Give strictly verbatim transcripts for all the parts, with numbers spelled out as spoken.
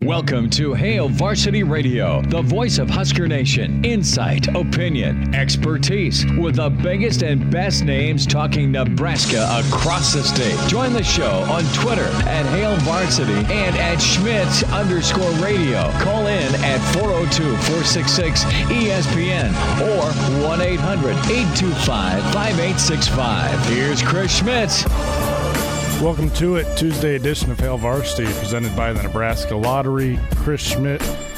Welcome to Hail Varsity Radio, the voice of Husker Nation. Insight, opinion, expertise, with the biggest and best names talking Nebraska across the state. Join the show on Twitter at Hail Varsity and at Schmidt underscore radio. Call in at four oh two, four six six, E S P N or one eight hundred, eight two five, five eight six five. Here's Chris Schmidt. Welcome to it, Tuesday edition of Hail Varsity, presented by the Nebraska Lottery. Chris Schmidt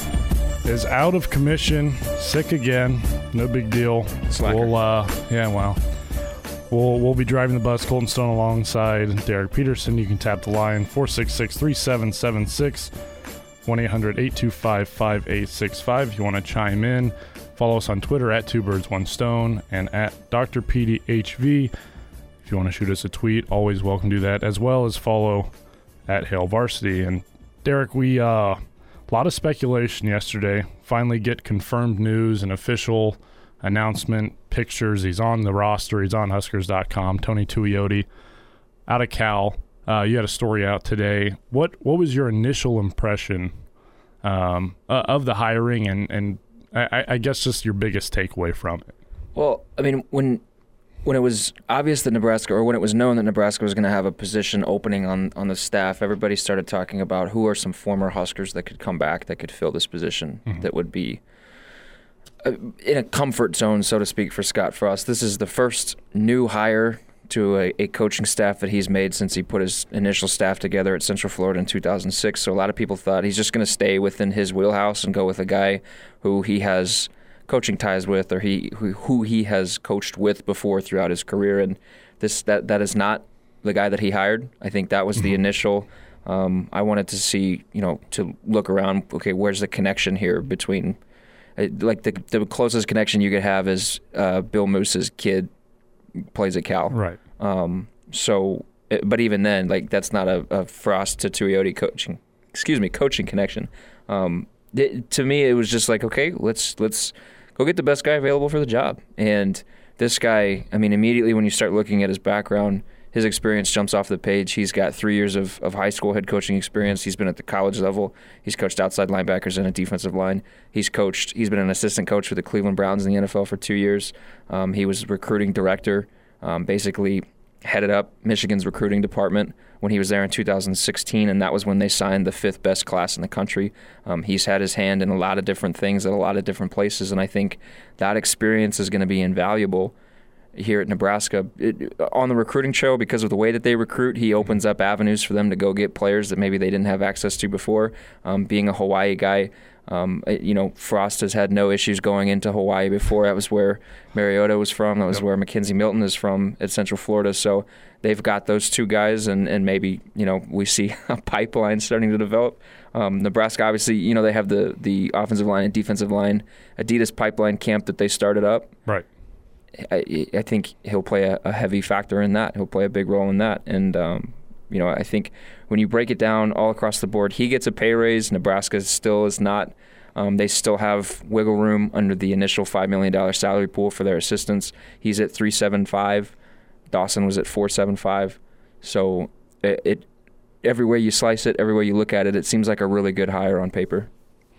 is out of commission, sick again. No big deal. Slacker. We'll, uh, yeah, well, we'll we'll be driving the bus. Colton Stone alongside Derek Peterson. You can tap the line four six six, three seven seven six, one eight hundred, eight two five, five eight six five. If you want to chime in, follow us on Twitter at Two Birds One Stone and at Doctor P D H V. If you want to shoot us a tweet, always welcome to do that, as well as follow at Hail Varsity. And Derek, we uh, a lot of speculation yesterday. Finally get confirmed news, an official announcement, pictures. He's on the roster. He's on Huskers dot com. Tony Tuioti out of Cal. Uh, you had a story out today. What what was your initial impression um, uh, of the hiring, and and I, I guess just your biggest takeaway from it? Well, I mean, when. When it was obvious that Nebraska, or when it was known that Nebraska was going to have a position opening on, on the staff, everybody started talking about who are some former Huskers that could come back, that could fill this position, mm-hmm. that would be uh, in a comfort zone, so to speak, for Scott Frost. This is the first new hire to a, a coaching staff that he's made since he put his initial staff together at Central Florida in two thousand six. So a lot of people thought he's just going to stay within his wheelhouse and go with a guy who he has coaching ties with, or he who, who he has coached with before throughout his career, and this that that is not the guy that he hired. I think that was mm-hmm. the initial. Um, I wanted to see, you know, to look around. Okay, where's the connection here between, uh, like the the closest connection you could have is uh, Bill Moose's kid plays at Cal, right? Um, so, but even then, like that's not a, a Frost to Tuioti coaching, excuse me, coaching connection. Um, it, to me, it was just like, okay, let's let's. Go get the best guy available for the job. And this guy, I mean, immediately when you start looking at his background, his experience jumps off the page. He's got three years of, of high school head coaching experience. He's been at the college level. He's coached outside linebackers and a defensive line. He's coached. He's been an assistant coach for the Cleveland Browns in the N F L for two years. Um, he was recruiting director, um, basically headed up Michigan's recruiting department when he was there in two thousand sixteen, and that was when they signed the fifth best class in the country. Um, he's had his hand in a lot of different things at a lot of different places, and I think that experience is going to be invaluable here at Nebraska. It, on the recruiting trail, because of the way that they recruit, he opens up avenues for them to go get players that maybe they didn't have access to before. Um, being a Hawaii guy, um, you know, Frost has had no issues going into Hawaii before. That was where Mariota was from. That was yep. where Mackenzie Milton is from at Central Florida. So they've got those two guys, and, and maybe, you know, we see a pipeline starting to develop. Um, Nebraska, obviously, you know, they have the, the offensive line and defensive line Adidas pipeline camp that they started up. Right. I, I think he'll play a, a heavy factor in that. He'll play a big role in that. And, um, you know, I think when you break it down all across the board, he gets a pay raise. Nebraska still is not. Um, they still have wiggle room under the initial five million dollars salary pool for their assistants. He's at three seventy-five. Dawson was at four seventy-five. So it, it every way you slice it, every way you look at it, it seems like a really good hire on paper.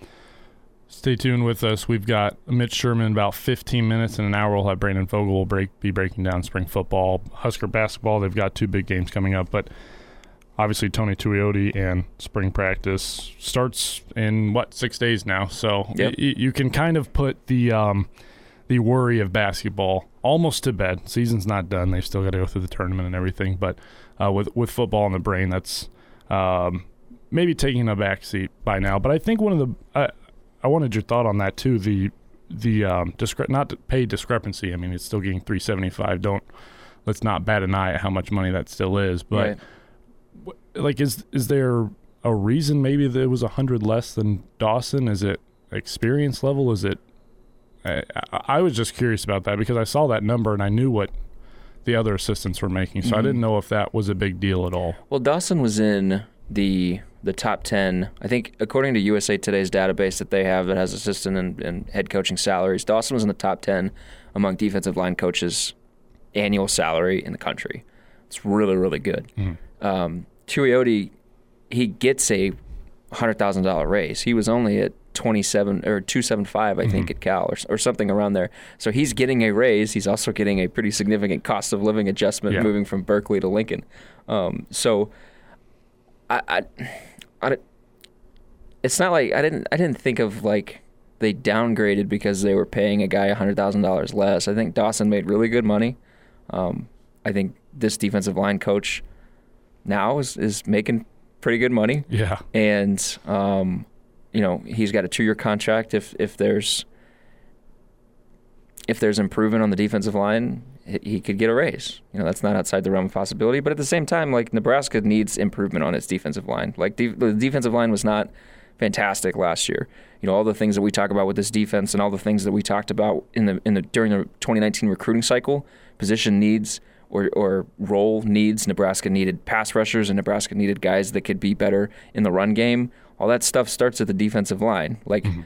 Stay tuned with us. We've got Mitch Sherman in about fifteen minutes. In an hour, we'll have Brandon Vogel will break, be breaking down spring football. Husker basketball, they've got two big games coming up. But obviously Tony Tuioti and spring practice starts in, what, six days now. So yep. y- you can kind of put the um, the worry of basketball almost to bed. Season's not done. They've still got to go through the tournament and everything. But uh, with, with football in the brain, that's um, maybe taking a backseat by now. But I think one of the uh, – I wanted your thought on that too. The the um, discre- not pay discrepancy. I mean, it's still getting three seventy-five. Don't let's not bat an eye at how much money that still is. But right. like, is is there a reason maybe that it was a hundred less than Dawson? Is it experience level? Is it? I, I was just curious about that because I saw that number and I knew what the other assistants were making, so mm-hmm. I didn't know if that was a big deal at all. Well, Dawson was in the. the top ten, I think, according to U S A Today's database that they have that has assistant and, and head coaching salaries, Dawson was in the top ten among defensive line coaches' annual salary in the country. It's really, really good. Mm-hmm. Um, Tuioti, he gets a one hundred thousand dollars raise. He was only at twenty-seven or two seventy-five, I mm-hmm. think, at Cal or, or something around there. So he's getting a raise. He's also getting a pretty significant cost of living adjustment yeah. moving from Berkeley to Lincoln. Um, so I, I, I, it's not like I didn't I didn't think of like they downgraded because they were paying a guy one hundred thousand dollars less. I think Dawson made really good money. Um, I think this defensive line coach now is, is making pretty good money. Yeah. And, um, you know, he's got a two-year contract. If if there's if there's improvement on the defensive line, he could get a raise. You know, that's not outside the realm of possibility. But at the same time, like, Nebraska needs improvement on its defensive line. Like, de- the defensive line was not fantastic last year. You know, all the things that we talk about with this defense and all the things that we talked about in the in the during the twenty nineteen recruiting cycle, position needs or or role needs. Nebraska needed pass rushers, and Nebraska needed guys that could be better in the run game. All that stuff starts at the defensive line. Like, mm-hmm.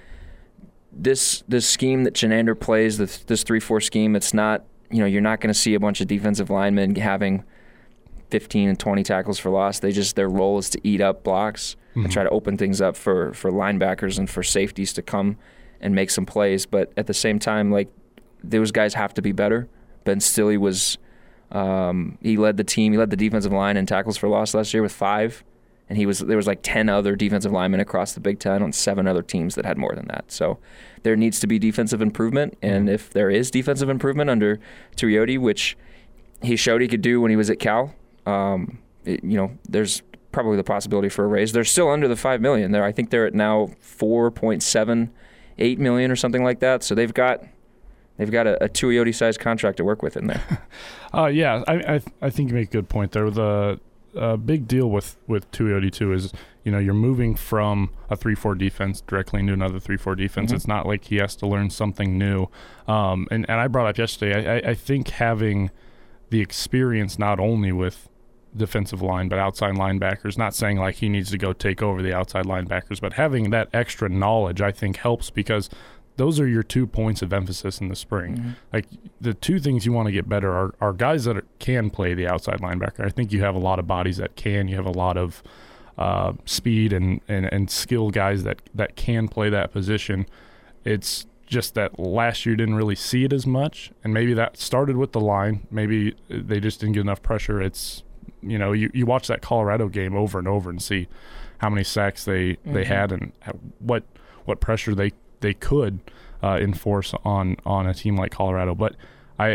this this scheme that Chinander plays, this this three four scheme, it's not, you know, you're not going to see a bunch of defensive linemen having fifteen and twenty tackles for loss. They just, their role is to eat up blocks mm-hmm. and try to open things up for, for linebackers and for safeties to come and make some plays. But at the same time, like, those guys have to be better. Ben Stille was, um, he led the team, he led the defensive line in tackles for loss last year with five. And he was there was like ten other defensive linemen across the Big Ten on seven other teams that had more than that. So there needs to be defensive improvement. And if there is defensive improvement under Tuioti, which he showed he could do when he was at Cal, um, it, you know, there's probably the possibility for a raise. They're still under the five million dollars. There, I think they're at now four point seven eight million dollars or something like that. So they've got they've got a, a Tuioti-sized contract to work with in there. uh, yeah, I, I I think you make a good point there. The A big deal with, with Tuioti too is, you know, you're moving from a three four defense directly into another three four defense. Mm-hmm. It's not like he has to learn something new. Um, and, and I brought up yesterday, I, I think having the experience not only with defensive line but outside linebackers, not saying like he needs to go take over the outside linebackers, but having that extra knowledge I think helps, because those are your two points of emphasis in the spring. Mm-hmm. Like, the two things you want to get better are, are guys that are, can play the outside linebacker. I think you have a lot of bodies that can. You have a lot of uh, speed and, and, and skill guys that, that can play that position. It's just that last year didn't really see it as much, and maybe that started with the line. Maybe they just didn't get enough pressure. It's, you know, you, you watch that Colorado game over and over and see how many sacks they, mm-hmm. they had and how, what what pressure they they could uh, enforce on, on a team like Colorado. But I,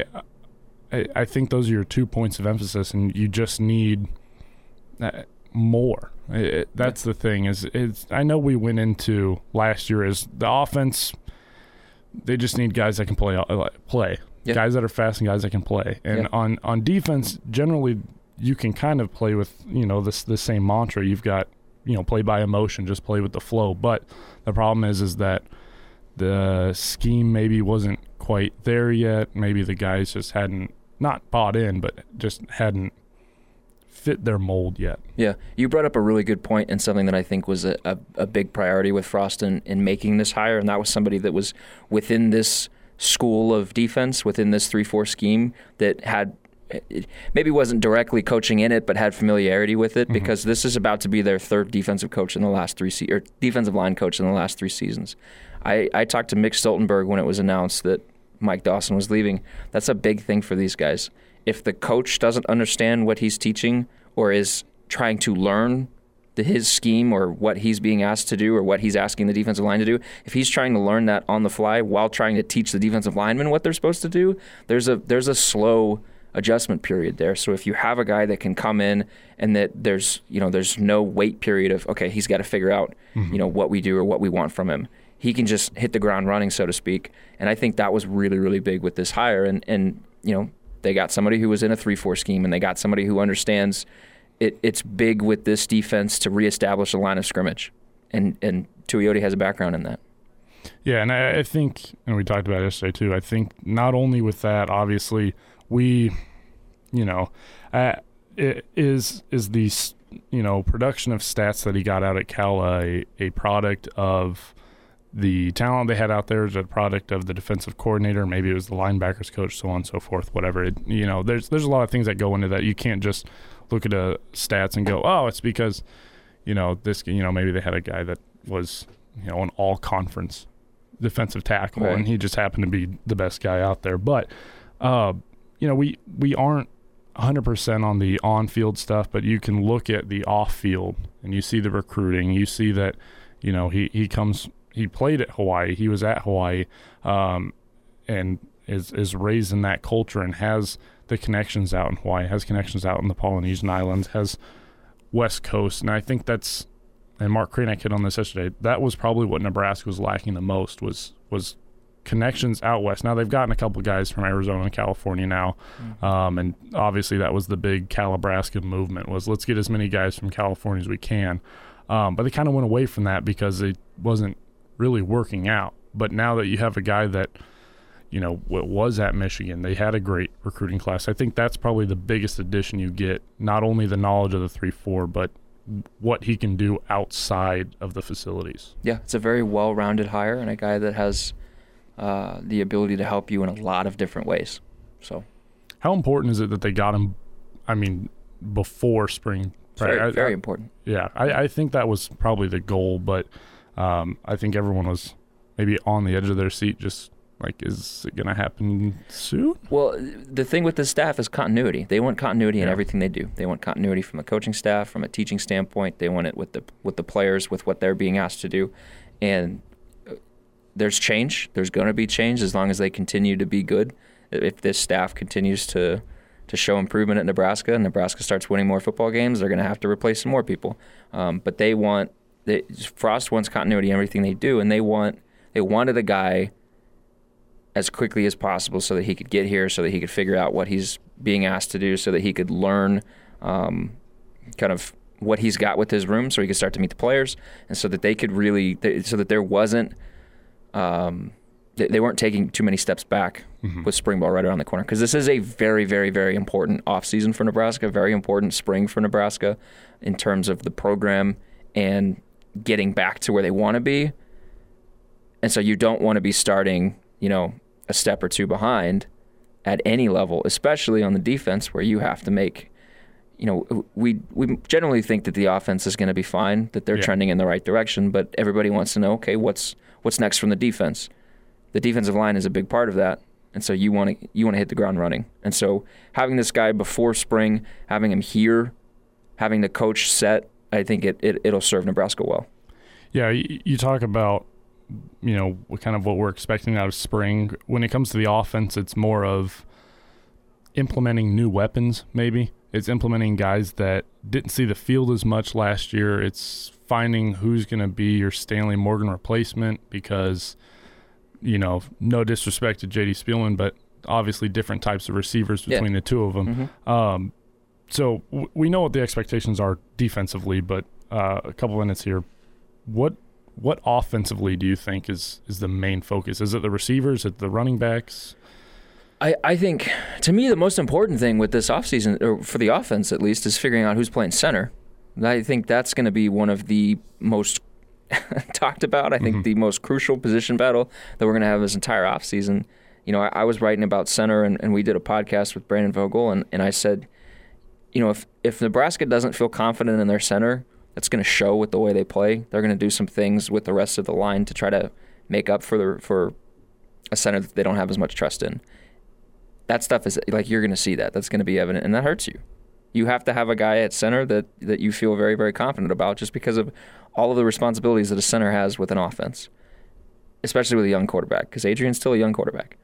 I I think those are your two points of emphasis, and you just need uh, more. It, that's yeah. the thing. Is it's, I know we went into last year as the offense, they just need guys that can play. play. Yeah. Guys that are fast and guys that can play. And yeah. on, on defense, generally you can kind of play with, you know, this the same mantra. You've got, you know, play by emotion, just play with the flow. But the problem is is that the scheme maybe wasn't quite there yet. Maybe the guys just hadn't, not bought in, but just hadn't fit their mold yet. Yeah, you brought up a really good point and something that I think was a, a, a big priority with Frost in, in making this hire, and that was somebody that was within this school of defense, within this three four scheme, that had maybe wasn't directly coaching in it, but had familiarity with it, mm-hmm. because this is about to be their third defensive coach in the last three se- or defensive line coach in the last three seasons. I, I talked to Mick Stoltenberg when it was announced that Mike Dawson was leaving. That's a big thing for these guys. If the coach doesn't understand what he's teaching or is trying to learn the, his scheme or what he's being asked to do or what he's asking the defensive line to do, if he's trying to learn that on the fly while trying to teach the defensive linemen what they're supposed to do, there's a there's a slow adjustment period there. So if you have a guy that can come in and that there's, you know, there's no wait period of, okay, he's got to figure out, mm-hmm. you know, what we do or what we want from him. He can just hit the ground running, so to speak. And I think that was really, really big with this hire. And, and you know, they got somebody who was in a three four scheme, and they got somebody who understands it, it's big with this defense to reestablish a line of scrimmage. And, and Tuioti has a background in that. Yeah, and I, I think, and we talked about it yesterday too, I think not only with that, obviously, we, you know, uh, it is is the, you know, production of stats that he got out at Cal a, a product of the talent they had out there, is a product of the defensive coordinator, maybe it was the linebackers coach, so on and so forth, whatever. It, you know, there's there's a lot of things that go into that. You can't just look at a stats and go, oh, it's because, you know, this, you know, maybe they had a guy that was, you know, an all-conference defensive tackle, right, and he just happened to be the best guy out there. But, uh, you know, we, we aren't one hundred percent on the on-field stuff, but you can look at the off-field, and you see the recruiting. You see that, you know, he, he comes – he played at Hawaii. He was at Hawaii, um, and is is raised in that culture and has the connections out in Hawaii, has connections out in the Polynesian Islands, has West Coast. And I think that's – and Mark Kranek hit on this yesterday, that was probably what Nebraska was lacking the most was was connections out west. Now they've gotten a couple guys from Arizona and California now, mm-hmm. um, and obviously that was the big Calibraska movement was let's get as many guys from California as we can. Um, but they kind of went away from that because it wasn't really working out. But now that you have a guy that, you know, was at Michigan, they had a great recruiting class. I think that's probably the biggest addition you get, not only the knowledge of the three four, but what he can do outside of the facilities. Yeah, it's a very well-rounded hire and a guy that has uh, the ability to help you in a lot of different ways. So, how important is it that they got him, I mean, before spring? Very, I, very I, important. Yeah, I, I think that was probably the goal, but um, I think everyone was maybe on the edge of their seat just like, is it going to happen soon? Well, the thing with the staff is continuity. They want continuity in yeah. everything they do. They want continuity from the coaching staff, from a teaching standpoint. They want it with the with the players, with what they're being asked to do. And there's change. There's going to be change as long as they continue to be good. If this staff continues to to show improvement at Nebraska and Nebraska starts winning more football games, they're going to have to replace some more people. Um, but they want they, Frost wants continuity in everything they do, and they want they wanted a guy as quickly as possible so that he could get here, so that he could figure out what he's being asked to do, so that he could learn um, kind of what he's got with his room, so he could start to meet the players, and so that they could really, so that there wasn't, um, they weren't taking too many steps back mm-hmm. with spring ball right around the corner. Because this is a very, very, very important offseason for Nebraska, very important spring for Nebraska in terms of the program and getting back to where they want to be. And so you don't want to be starting, you know, a step or two behind at any level, especially on the defense where you have to make, you know, we we generally think that the offense is going to be fine, that they're yeah. trending in the right direction, but everybody wants to know, okay, what's what's next from the defense? The defensive line is a big part of that, and so you want to you want to hit the ground running. And so having this guy before spring, having him here, having the coach set, I think it, it it'll serve Nebraska well. Yeah, you, you talk about, you know, kind of what we're expecting out of spring. When it comes to the offense, it's more of implementing new weapons, maybe. It's implementing guys that didn't see the field as much last year. It's finding who's going to be your Stanley Morgan replacement because, you know, no disrespect to J D Spielman, but obviously different types of receivers between yeah. the two of them. Mm-hmm. Um, so w- we know what the expectations are defensively, but uh, a couple minutes here. What What offensively do you think is, is the main focus? Is it the receivers? Is it the running backs? I, I think, to me, the most important thing with this offseason, or for the offense at least, is figuring out who's playing center. I think that's going to be one of the most talked about, I think mm-hmm. the most crucial position battle that we're going to have this entire offseason. You know, I, I was writing about center, and, and we did a podcast with Brandon Vogel, and, and I said, you know, if, if Nebraska doesn't feel confident in their center, that's going to show with the way they play. They're going to do some things with the rest of the line to try to make up for the, for a center that they don't have as much trust in. That stuff is, like, you're going to see that. That's going to be evident, and that hurts you. You have to have a guy at center that, that you feel very, very confident about just because of all of the responsibilities that a center has with an offense, especially with a young quarterback, because Adrian's still a young quarterback.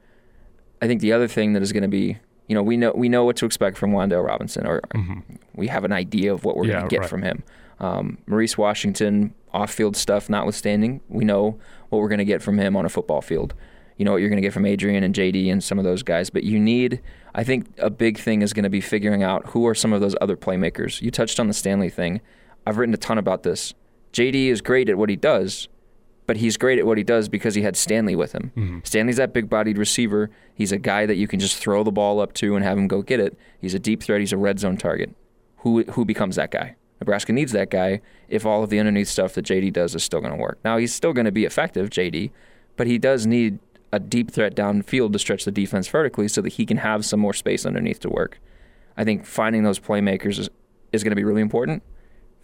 I think the other thing that is going to be, you know, we know we know what to expect from Wan'Dale Robinson, or mm-hmm. we have an idea of what we're yeah, going to get right. from him. Um, Maurice Washington, off-field stuff notwithstanding, we know what we're going to get from him on a football field. You know what you're going to get from Adrian and J D and some of those guys. But you need, I think a big thing is going to be figuring out who are some of those other playmakers. You touched on the Stanley thing. I've written a ton about this. J D is great at what he does, but he's great at what he does because he had Stanley with him. Mm-hmm. Stanley's that big-bodied receiver. He's a guy that you can just throw the ball up to and have him go get it. He's a deep threat. He's a red zone target. Who who becomes that guy? Nebraska needs that guy if all of the underneath stuff that J D does is still going to work. Now, he's still going to be effective, J D, but he does need a deep threat downfield to stretch the defense vertically so that he can have some more space underneath to work. I think finding those playmakers is, is going to be really important.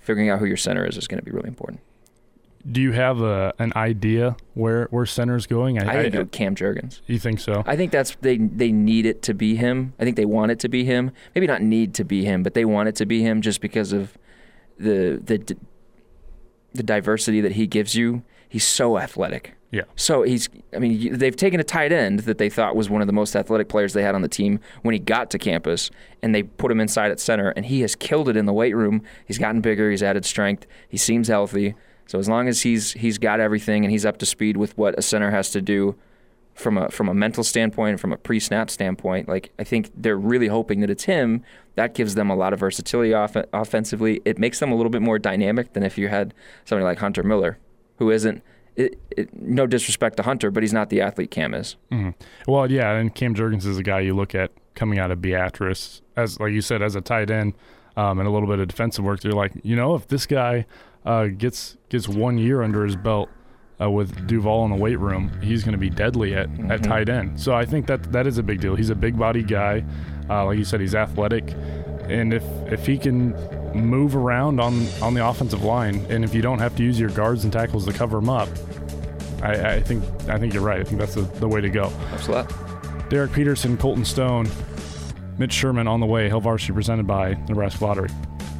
figuring out who your center is is going to be really important. Do you have a, an idea where where center's going? I, I think I, Cam Jurgens. You think so? I think that's they they need it to be him. I think they want it to be him. Maybe not need to be him, but they want it to be him just because of the the the diversity that he gives you. He's so athletic. Yeah. So he's, I mean, they've taken a tight end that they thought was one of the most athletic players they had on the team when he got to campus, and they put him inside at center, and he has killed it in the weight room. He's gotten bigger. He's added strength. He seems healthy. So as long as he's he's got everything and he's up to speed with what a center has to do from a from a mental standpoint and from a pre-snap standpoint, like I think they're really hoping that it's him. That gives them a lot of versatility off- offensively. It makes them a little bit more dynamic than if you had somebody like Hunter Miller, who isn't. It, it, no disrespect to Hunter, but he's not the athlete Cam is. Mm-hmm. Well, yeah, and Cam Jurgens is a guy you look at coming out of Beatrice, as like you said, as a tight end um, and a little bit of defensive work. You're like, you know, if this guy uh, gets gets one year under his belt uh, with Duval in the weight room, he's going to be deadly at, mm-hmm. at tight end. So I think that that is a big deal. He's a big body guy. Uh, like you said, he's athletic. And if, if he can move around on, on the offensive line, and if you don't have to use your guards and tackles to cover him up, I, I think I think you're right. I think that's the, the way to go. Absolutely. Derek Peterson, Colton Stone, Mitch Sherman on the way. Hail Varsity presented by Nebraska Lottery.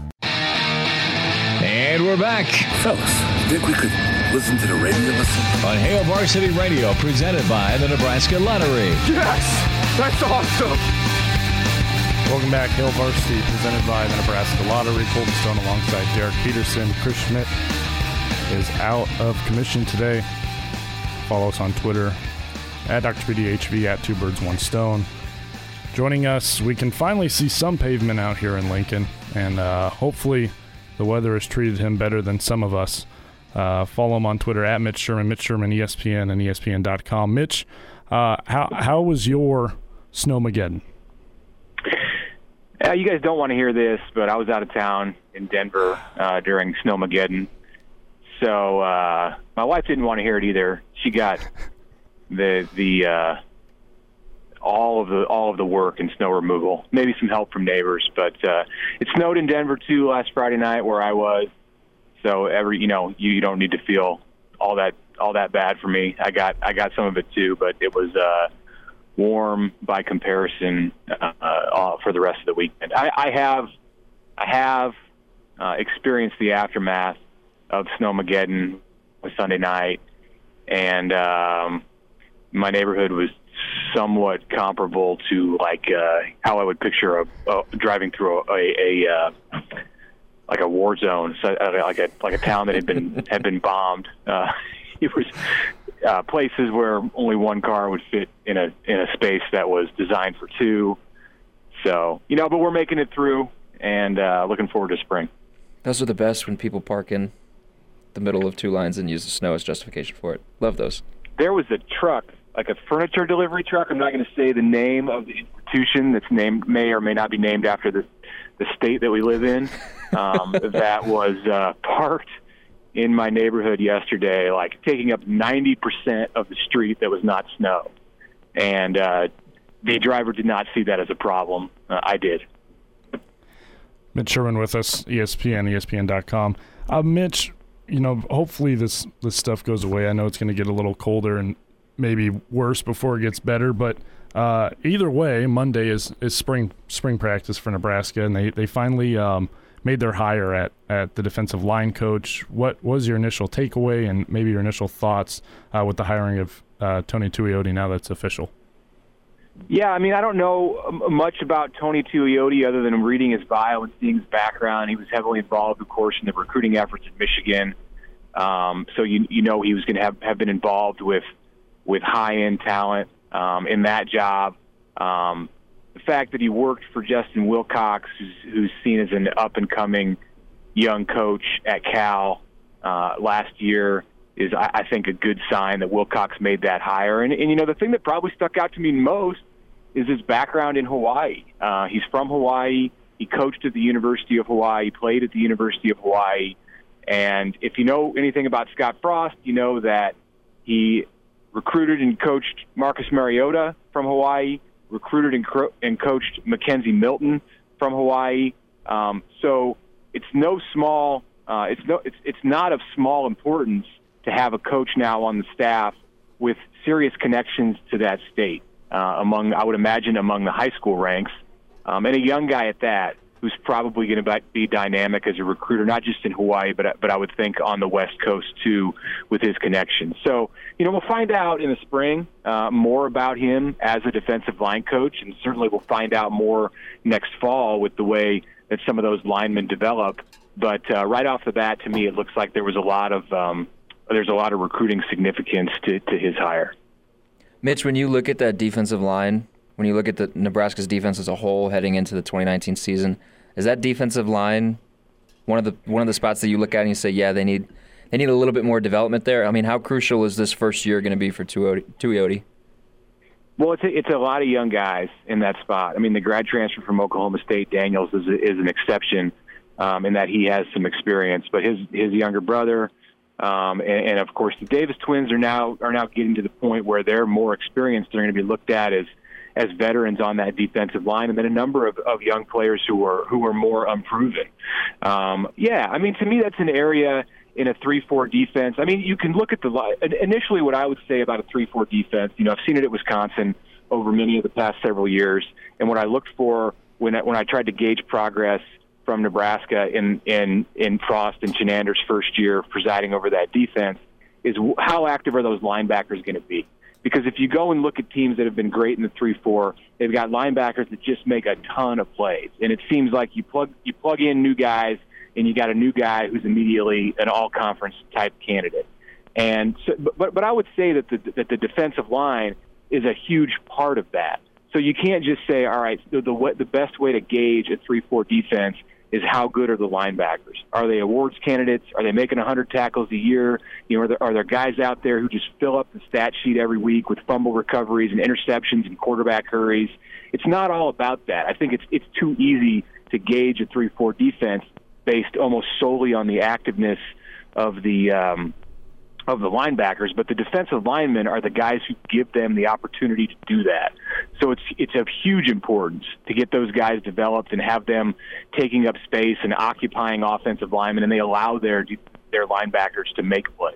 And we're back. Fellas, think we could listen to the radio listen? On Hail Varsity Radio, presented by the Nebraska Lottery. Yes! That's awesome! Welcome back, Hail Varsity, presented by the Nebraska Lottery. Colton Stone alongside Derek Peterson. Chris Schmidt is out of commission today. Follow us on Twitter, at Doctor P D H V, at Two Birds, One Stone. Joining us, we can finally see some pavement out here in Lincoln, and uh, hopefully the weather has treated him better than some of us. Uh, follow him on Twitter, at Mitch Sherman, Mitch Sherman, E S P N, and E S P N dot com. Mitch, uh, how how was your Snowmageddon? Uh, you guys don't want to hear this, but I was out of town in Denver uh, during Snowmageddon. So uh, my wife didn't want to hear it either. She got the the uh, all of the all of the work and snow removal, maybe some help from neighbors. But uh, it snowed in Denver too last Friday night where I was. So every you know you, you don't need to feel all that all that bad for me. I got I got some of it too, but it was. Uh, warm by comparison uh, uh, for the rest of the weekend. I, I have I have uh, experienced the aftermath of Snowmageddon Sunday night, and um, my neighborhood was somewhat comparable to like uh, how I would picture a, a driving through a, a, a uh, like a war zone, so, uh, like a like a town that had been had been bombed. Uh, it was. Uh, places where only one car would fit in a in a space that was designed for two. So, you know, but we're making it through and uh, looking forward to spring. Those are the best when people park in the middle of two lines and use the snow as justification for it. Love those. There was a truck, like a furniture delivery truck. I'm not going to say the name of the institution that's named, may or may not be named after the, the state that we live in, um, that was uh, parked in my neighborhood yesterday, like taking up ninety percent of the street that was not snow. And uh, the driver did not see that as a problem. Uh, I did. Mitch Sherman with us, E S P N, E S P N dot com. Uh, Mitch, you know, hopefully this, this stuff goes away. I know it's going to get a little colder and maybe worse before it gets better, but uh, either way, Monday is, is spring spring practice for Nebraska, and they, they finally um, – made their hire at, at the defensive line coach. What was your initial takeaway and maybe your initial thoughts uh, with the hiring of uh, Tony Tuioti now that's official? Yeah, I mean, I don't know much about Tony Tuioti other than reading his bio and seeing his background. He was heavily involved, of course, in the recruiting efforts at Michigan. Um, so you you know he was going to have, have been involved with, with high-end talent um, in that job. Um The fact that he worked for Justin Wilcox, who's, who's seen as an up-and-coming young coach at Cal uh, last year, is, I, I think, a good sign that Wilcox made that hire. And, and, you know, the thing that probably stuck out to me most is his background in Hawaii. Uh, he's from Hawaii. He coached at the University of Hawaii. He played at the University of Hawaii. And if you know anything about Scott Frost, you know that he recruited and coached Marcus Mariota from Hawaii, recruited and, cro- and coached Mackenzie Milton from Hawaii. Um, so it's no small uh, it's no, it's it's not of small importance to have a coach now on the staff with serious connections to that state. Uh, among, I would imagine, among the high school ranks, um, and a young guy at that, who's probably going to be dynamic as a recruiter, not just in Hawaii, but but I would think on the West Coast too, with his connections. So, you know, we'll find out in the spring uh, more about him as a defensive line coach, and certainly we'll find out more next fall with the way that some of those linemen develop. But uh, right off the bat, to me, it looks like there was a lot of um, there's a lot of recruiting significance to, to his hire. Mitch, when you look at that defensive line, when you look at the Nebraska's defense as a whole heading into the twenty nineteen season, is that defensive line one of the one of the spots that you look at and you say, yeah, they need they need a little bit more development there? I mean, how crucial is this first year going to be for Tuioti? Well, it's a, it's a lot of young guys in that spot. I mean, the grad transfer from Oklahoma State, Daniels, is is an exception um, in that he has some experience, but his his younger brother. Um, and, and of course, the Davis twins are now are now getting to the point where they're more experienced. They're going to be looked at as as veterans on that defensive line, and then a number of, of young players who are who are more unproven. Um, yeah, I mean, to me, that's an area in a three four defense. I mean, you can look at the initially what I would say about a three four defense. You know, I've seen it at Wisconsin over many of the past several years, and what I looked for when I, when I tried to gauge progress from Nebraska in in in Frost and Chenander's first year presiding over that defense is how active are those linebackers going to be? Because if you go and look at teams that have been great in the three four, they've got linebackers that just make a ton of plays. And it seems like you plug you plug in new guys, and you got a new guy who's immediately an all-conference type candidate. And so, but but I would say that the that the defensive line is a huge part of that. So you can't just say, all right, the the, the best way to gauge a three four defense is how good are the linebackers? Are they awards candidates? Are they making one hundred tackles a year? You know, are there, are there guys out there who just fill up the stat sheet every week with fumble recoveries and interceptions and quarterback hurries? It's not all about that. I think it's it's too easy to gauge a three four defense based almost solely on the activeness of the um, of the linebackers, but the defensive linemen are the guys who give them the opportunity to do that. So it's it's of huge importance to get those guys developed and have them taking up space and occupying offensive linemen, and they allow their their linebackers to make plays.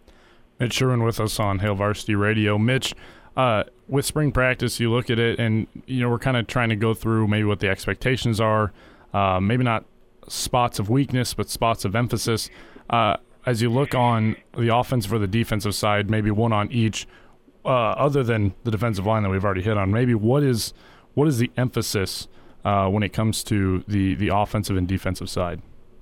Mitch Sherman with us on Hail Varsity Radio. Mitch, uh, with spring practice, you look at it, and you know we're kind of trying to go through maybe what the expectations are, uh, maybe not spots of weakness, but spots of emphasis. Uh, As you look on the offensive or the defensive side, maybe one on each, uh, other than the defensive line that we've already hit on, maybe what is what is the emphasis uh, when it comes to the, the offensive and defensive side?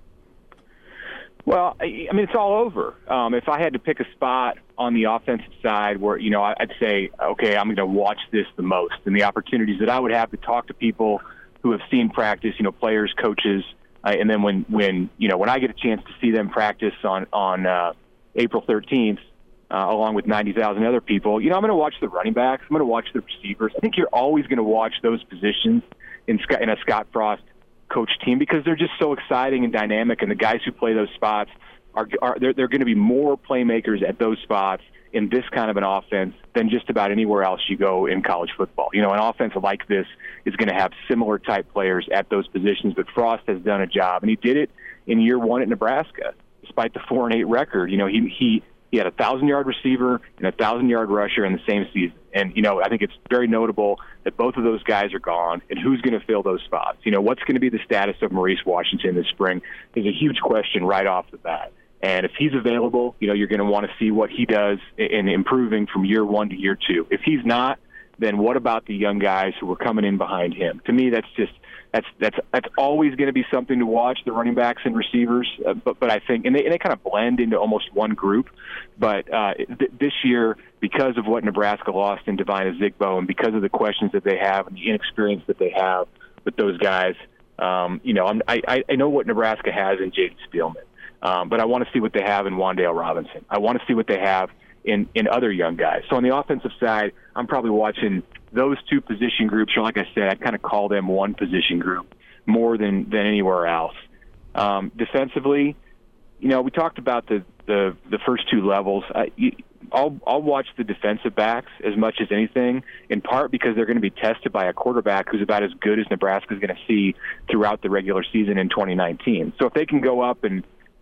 Well, I mean, it's all over. Um, if I had to pick a spot on the offensive side where, you know, I'd say, okay, I'm going to watch this the most, and the opportunities that I would have to talk to people who have seen practice, you know, players, coaches, Uh, and then when, when you know when I get a chance to see them practice on on uh, April thirteenth, uh, along with ninety thousand other people, you know I'm going to watch the running backs. I'm going to watch the receivers. I think you're always going to watch those positions in Scott, in a Scott Frost coach team because they're just so exciting and dynamic, and the guys who play those spots are are they're, they're going to be more playmakers at those spots in this kind of an offense than just about anywhere else you go in college football. You know, an offense like this is going to have similar type players at those positions, but Frost has done a job, and he did it in year one at Nebraska, despite the four and eight record. You know, he he he had a thousand yard receiver and a thousand yard rusher in the same season, and you know, I think it's very notable that both of those guys are gone, and who's going to fill those spots? You know, what's going to be the status of Maurice Washington this spring is a huge question right off the bat. And if he's available, you know, you're going to want to see what he does in improving from year one to year two. If he's not, then what about the young guys who are coming in behind him? To me, that's just that's that's that's always going to be something to watch, the running backs and receivers. Uh, but but I think, and they and they kind of blend into almost one group. But uh, th- this year, because of what Nebraska lost in Divine Ezigbo, and because of the questions that they have and the inexperience that they have with those guys, um, you know, I'm, I I know what Nebraska has in Jaden Spielman. Um, but I want to see what they have in Wan'Dale Robinson. I want to see what they have in, in other young guys. So on the offensive side, I'm probably watching those two position groups, or like I said, I'd kind of call them one position group more than, than anywhere else. Um, defensively, you know, we talked about the, the, the first two levels. I, you, I'll, I'll watch the defensive backs as much as anything, in part because they're going to be tested by a quarterback who's about as good as Nebraska is going to see throughout the regular season in twenty nineteen. So if they can go up and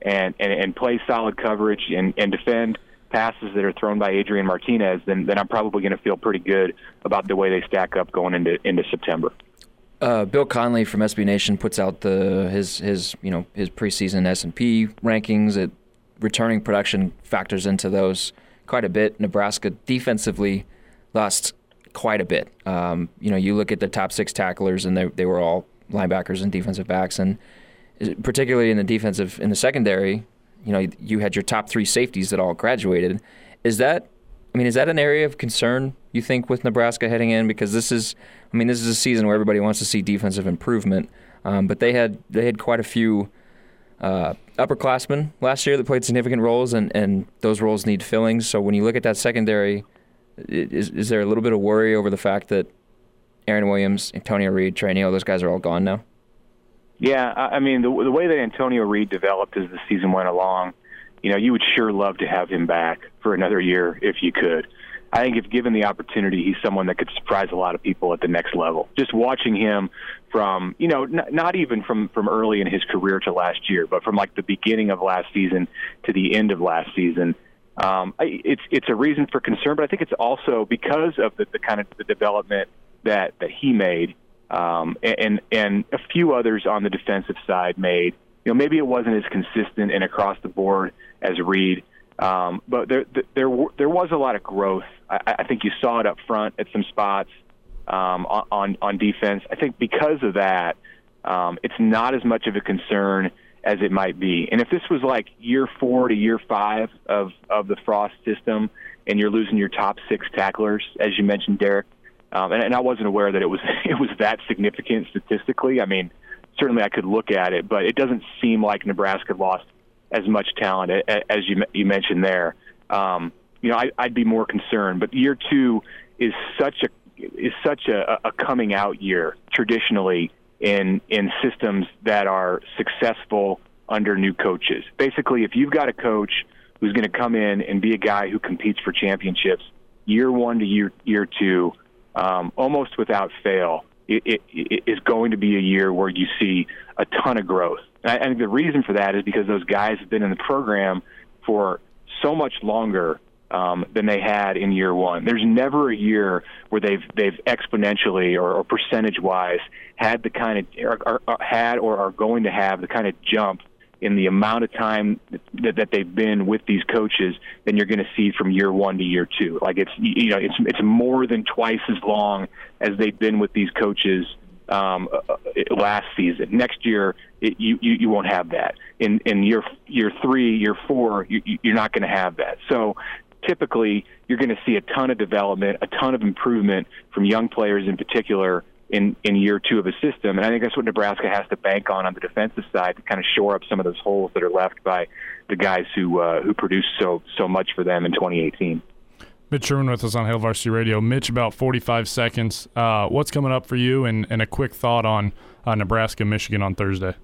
and, and, and play solid coverage and, and defend passes that are thrown by Adrian Martinez, then, then I'm probably going to feel pretty good about the way they stack up going into into September. Uh, Bill Conley from S B Nation puts out the his his you know his preseason S and P rankings. It returning production factors into those quite a bit. Nebraska defensively lost quite a bit. Um, you know, you look at the top six tacklers, and they they were all linebackers and defensive backs, and particularly in the defensive in the secondary. You know, you had your top three safeties that all graduated. Is that, I mean, is that an area of concern, you think, with Nebraska heading in? Because this is, I mean, this is a season where everybody wants to see defensive improvement. Um, but they had they had quite a few uh, upperclassmen last year that played significant roles, and, and those roles need filling. So when you look at that secondary, is is there a little bit of worry over the fact that Aaron Williams, Antonio Reed, Trey Neal, those guys are all gone now? Yeah, I mean, the, the way that Antonio Reed developed as the season went along, you know, you would sure love to have him back for another year if you could. I think if given the opportunity, he's someone that could surprise a lot of people at the next level. Just watching him from, you know, n- not even from, from early in his career to last year, but from like the beginning of last season to the end of last season, um, I, it's it's a reason for concern. But I think it's also because of the, the kind of the development that, that he made. Um, and and a few others on the defensive side made. You know, maybe it wasn't as consistent and across the board as Reed, um, but there there there was a lot of growth. I, I think you saw it up front at some spots um, on on defense. I think because of that, um, it's not as much of a concern as it might be. And if this was like year four to year five of of the Frost system, and you're losing your top six tacklers, as you mentioned, Derek. Um, and, and I wasn't aware that it was it was that significant statistically. I mean, certainly I could look at it, but it doesn't seem like Nebraska lost as much talent as you you mentioned there. Um, you know, I, I'd be more concerned. But year two is such a is such a, a coming out year traditionally in in systems that are successful under new coaches. Basically, if you've got a coach who's going to come in and be a guy who competes for championships year one to year year two. Um, almost without fail, it, it, it is going to be a year where you see a ton of growth. And I, I think the reason for that is because those guys have been in the program for so much longer um, than they had in year one. There's never a year where they've they've exponentially or, or percentage-wise had the kind of or, or had or are going to have the kind of jump in the amount of time that, that they've been with these coaches than you're going to see from year one to year two. Like it's, you know, it's, it's more than twice as long as they've been with these coaches um, last season. Next year, it, you, you, you won't have that. In, in year, year three, year four, you, you're not going to have that. So typically you're going to see a ton of development, a ton of improvement from young players in particular in, in year two of a system. And I think that's what Nebraska has to bank on on the defensive side to kind of shore up some of those holes that are left by the guys who uh, who produced so so much for them in twenty eighteen. Mitch Sherman with us on Hail Varsity Radio. Mitch, about forty-five seconds. Uh, what's coming up for you, and, and a quick thought on uh, Nebraska, Michigan on Thursday?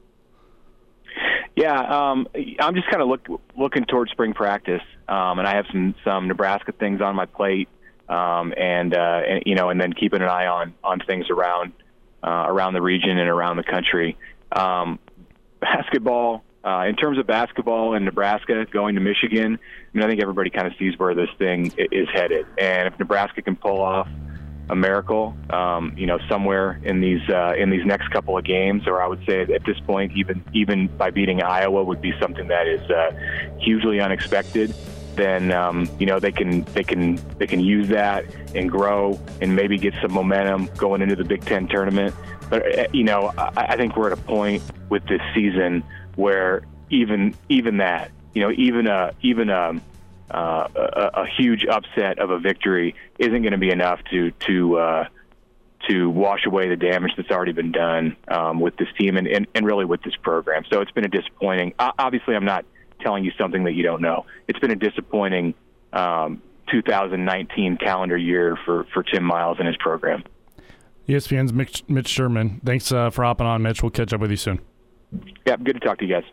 Yeah, um, I'm just kind of look, looking towards spring practice, um, and I have some, some Nebraska things on my plate. Um, and, uh, and, you know, and then keeping an eye on, on things around, uh, around the region and around the country. Um, basketball, uh, in terms of basketball in Nebraska going to Michigan, I mean, I think everybody kind of sees where this thing is headed. And if Nebraska can pull off a miracle, um, you know, somewhere in these, uh, in these next couple of games, or I would say at this point, even, even by beating Iowa would be something that is, uh, hugely unexpected. Then um, you know they can they can they can use that and grow and maybe get some momentum going into the Big Ten tournament. But you know I, I think we're at a point with this season where even even that you know even a even a uh, a, a huge upset of a victory isn't going to be enough to to uh, to wash away the damage that's already been done um, with this team and, and and really with this program. So it's been a disappointing. Obviously, I'm not telling you something that you don't know. It's been a disappointing um, two thousand nineteen calendar year for, for Tim Miles and his program. E S P N's Mitch, Mitch Sherman. Thanks uh, for hopping on, Mitch. We'll catch up with you soon. Yeah, good to talk to you guys.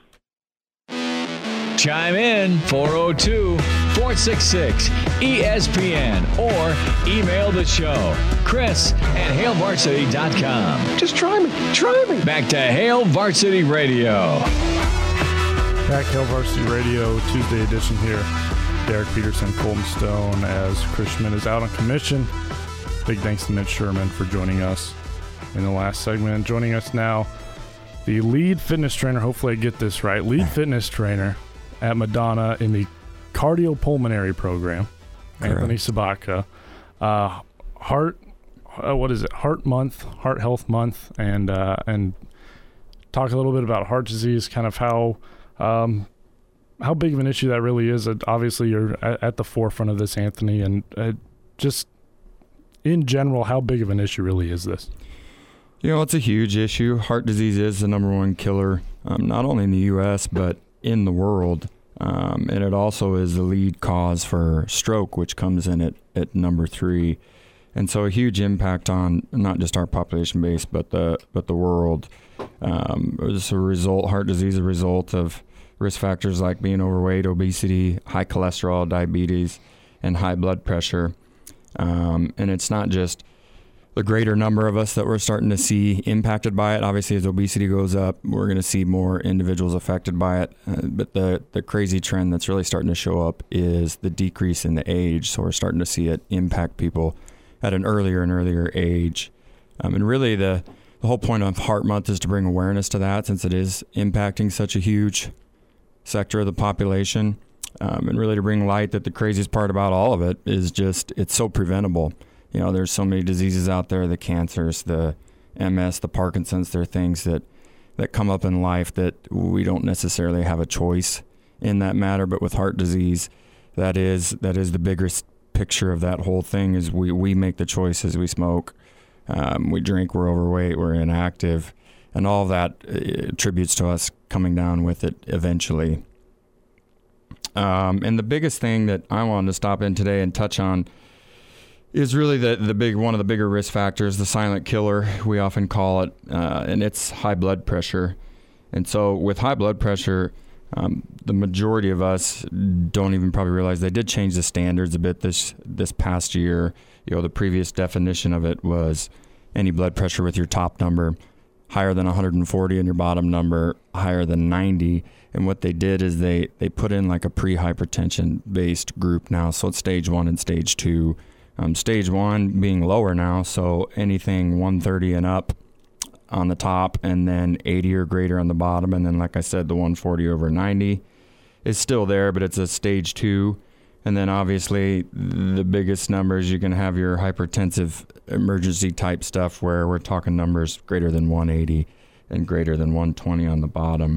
Chime in four oh two, four six six, E S P N or email the show, Chris at hail varsity dot com. Just try me. Try me. Back to Hail Varsity Radio. back, Hail Varsity Radio, Tuesday edition here. Derek Peterson, Colton Stone, as Chris Schmidt is out on commission. Big thanks to Mitch Sherman for joining us in the last segment. Joining us now, the lead fitness trainer, hopefully I get this right, lead fitness trainer at Madonna in the cardiopulmonary program, Correct. Anthony Sobotka. Uh, heart, uh, what is it? Heart Month, Heart Health Month, and uh, and talk a little bit about heart disease, kind of how um, how big of an issue that really is. Obviously, you're at, at the forefront of this, Anthony, and uh, just in general, how big of an issue really is this? You know, it's a huge issue. Heart disease is the number one killer, um, not only in the U S, but in the world. Um, and it also is the lead cause for stroke, which comes in at, at number three. And so a huge impact on not just our population base, but the but the world. Um, it's a result, heart disease, a result of risk factors like being overweight, obesity, high cholesterol, diabetes, and high blood pressure. Um, and it's not just the greater number of us that we're starting to see impacted by it. Obviously, as obesity goes up, we're going to see more individuals affected by it. Uh, but the, the crazy trend that's really starting to show up is the decrease in the age. So we're starting to see it impact people at an earlier and earlier age. Um, and really the, the whole point of Heart Month is to bring awareness to that, since it is impacting such a huge sector of the population. Um, and really to bring light that the craziest part about all of it is just it's so preventable. You know, there's so many diseases out there, the cancers, the M S, the Parkinson's. There are things that, that come up in life that we don't necessarily have a choice in that matter. But with heart disease, that is that is the biggest picture of that whole thing is we, we make the choices. We smoke, um, we drink, we're overweight, we're inactive. And all of that attributes to us coming down with it eventually. Um, and the biggest thing that I wanted to stop in today and touch on is really the the big one of the bigger risk factors, the silent killer, we often call it, uh, and it's high blood pressure. And so with high blood pressure, um, the majority of us don't even probably realize they did change the standards a bit this this past year. You know, the previous definition of it was any blood pressure with your top number higher than one hundred forty and your bottom number higher than ninety. And what they did is they, they put in like a pre-hypertension based group now. So it's stage one and stage two. Um, stage one being lower now, so anything one thirty and up on the top, and then eighty or greater on the bottom. And then, like I said, the one forty over ninety is still there, but it's a stage two. And then obviously the biggest numbers, you can have your hypertensive emergency type stuff where we're talking numbers greater than one eighty and greater than one twenty on the bottom.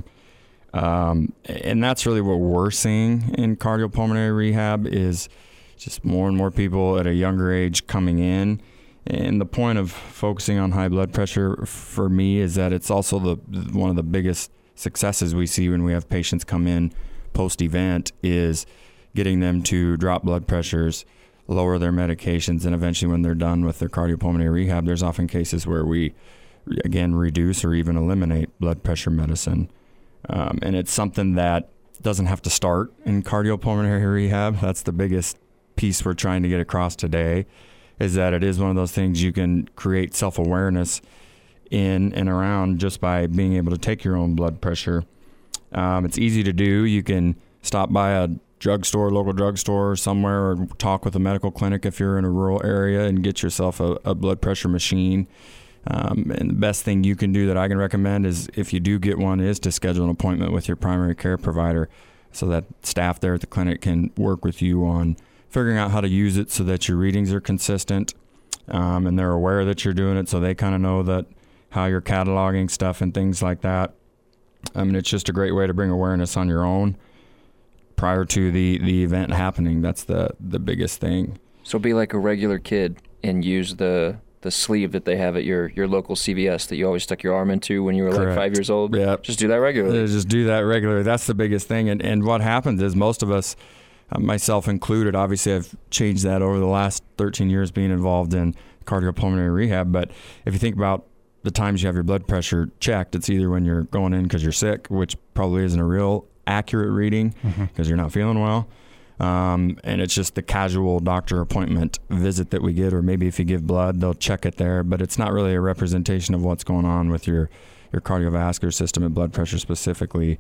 Um, and that's really what we're seeing in cardiopulmonary rehab is just more and more people at a younger age coming in. And the point of focusing on high blood pressure for me is that it's also the one of the biggest successes we see when we have patients come in post-event is getting them to drop blood pressures, lower their medications, and eventually when they're done with their cardiopulmonary rehab, there's often cases where we, again, reduce or even eliminate blood pressure medicine. Um, and it's something that doesn't have to start in cardiopulmonary rehab. That's the biggest piece we're trying to get across today, is that it is one of those things you can create self-awareness in and around just by being able to take your own blood pressure. Um, it's easy to do. You can stop by a drugstore, local drugstore or somewhere, or talk with a medical clinic if you're in a rural area and get yourself a, a blood pressure machine. Um, and the best thing you can do that I can recommend is if you do get one is to schedule an appointment with your primary care provider so that staff there at the clinic can work with you on figuring out how to use it so that your readings are consistent, um, and they're aware that you're doing it so they kind of know that how you're cataloging stuff and things like that. I mean, it's just a great way to bring awareness on your own prior to the, the event happening. That's the, the biggest thing. So be like a regular kid and use the the sleeve that they have at your, your local C V S that you always stuck your arm into when you were Correct. like five years old. Yeah. Just do that regularly. Yeah, just do that regularly. That's the biggest thing. And, and what happens is most of us, uh, myself included, obviously I've changed that over the last thirteen years being involved in cardiopulmonary rehab. But if you think about the times you have your blood pressure checked, it's either when you're going in because you're sick, which probably isn't a real accurate reading because mm-hmm. you're not feeling well. Um, and it's just the casual doctor appointment visit that we get, or maybe if you give blood, they'll check it there, but it's not really a representation of what's going on with your, your cardiovascular system and blood pressure specifically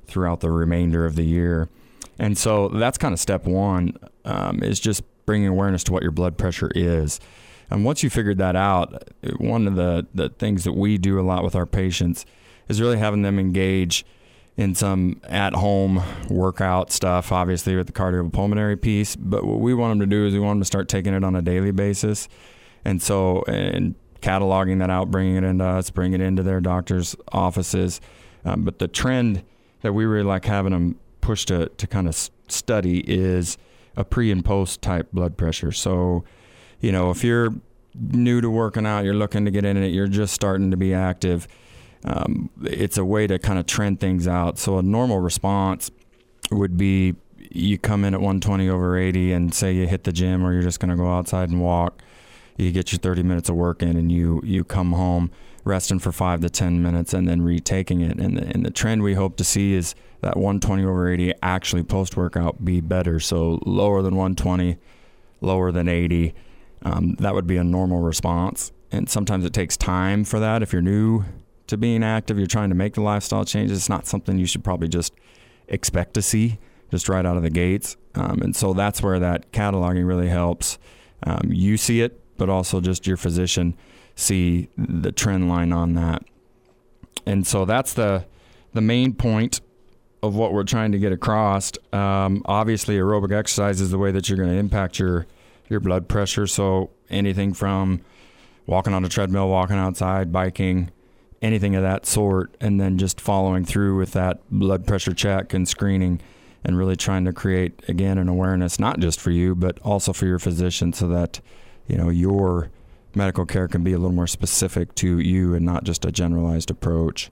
throughout the remainder of the year. And so that's kind of step one, um, is just bringing awareness to what your blood pressure is. And once you figured that out, one of the, the things that we do a lot with our patients is really having them engage in some at-home workout stuff, obviously with the cardiopulmonary piece. But what we want them to do is we want them to start taking it on a daily basis. And so, and cataloging that out, bringing it into us, bringing it into their doctor's offices. Um, but the trend that we really like having them push to, to kind of study is a pre and post type blood pressure. So, you know, if you're new to working out, you're looking to get in it, you're just starting to be active, um, it's a way to kind of trend things out. So a normal response would be you come in at one twenty over eighty and say you hit the gym or you're just going to go outside and walk. You get your thirty minutes of work in and you, you come home resting for five to ten minutes and then retaking it. And the, and the trend we hope to see is that one twenty over eighty actually post-workout be better. So lower than one twenty, lower than eighty. Um, that would be a normal response. And sometimes it takes time for that. If you're new to being active, you're trying to make the lifestyle changes, it's not something you should probably just expect to see just right out of the gates. Um, and so that's where that cataloging really helps. Um, you see it, but also just your physician see the trend line on that. And so that's the the main point of what we're trying to get across. Um, obviously, aerobic exercise is the way that you're going to impact your your blood pressure. So anything from walking on a treadmill, walking outside, biking, anything of that sort, and then just following through with that blood pressure check and screening and really trying to create, again, an awareness, not just for you, but also for your physician so that, you know, your medical care can be a little more specific to you and not just a generalized approach.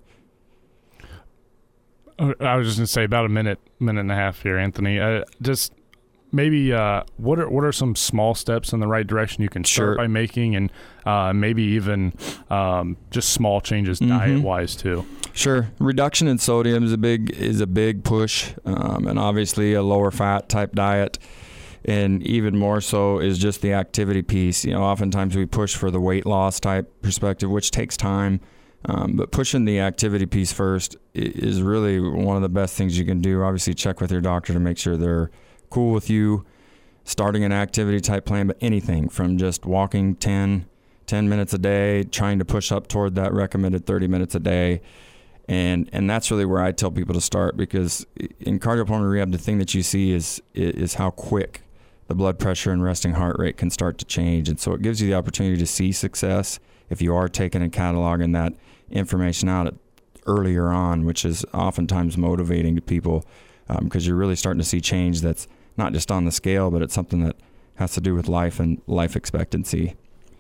I was just going to say about a minute, minute and a half here, Anthony. Uh, just maybe uh, what are what are some small steps in the right direction you can start Sure. by making, and uh, maybe even um, just small changes Mm-hmm. diet-wise too. Sure, reduction in sodium is a big is a big push, um, and obviously a lower fat type diet, and even more so is just the activity piece. You know, oftentimes we push for the weight loss type perspective, which takes time. Um, but pushing the activity piece first is really one of the best things you can do. Obviously, check with your doctor to make sure they're cool with you starting an activity type plan, but anything from just walking ten, ten minutes a day, trying to push up toward that recommended thirty minutes a day. And and that's really where I tell people to start, because in cardiopulmonary rehab, the thing that you see is is how quick the blood pressure and resting heart rate can start to change. And so it gives you the opportunity to see success if you are taking and cataloging that information out at, earlier on, which is oftentimes motivating to people because um, you're really starting to see change that's not just on the scale, but it's something that has to do with life and life expectancy.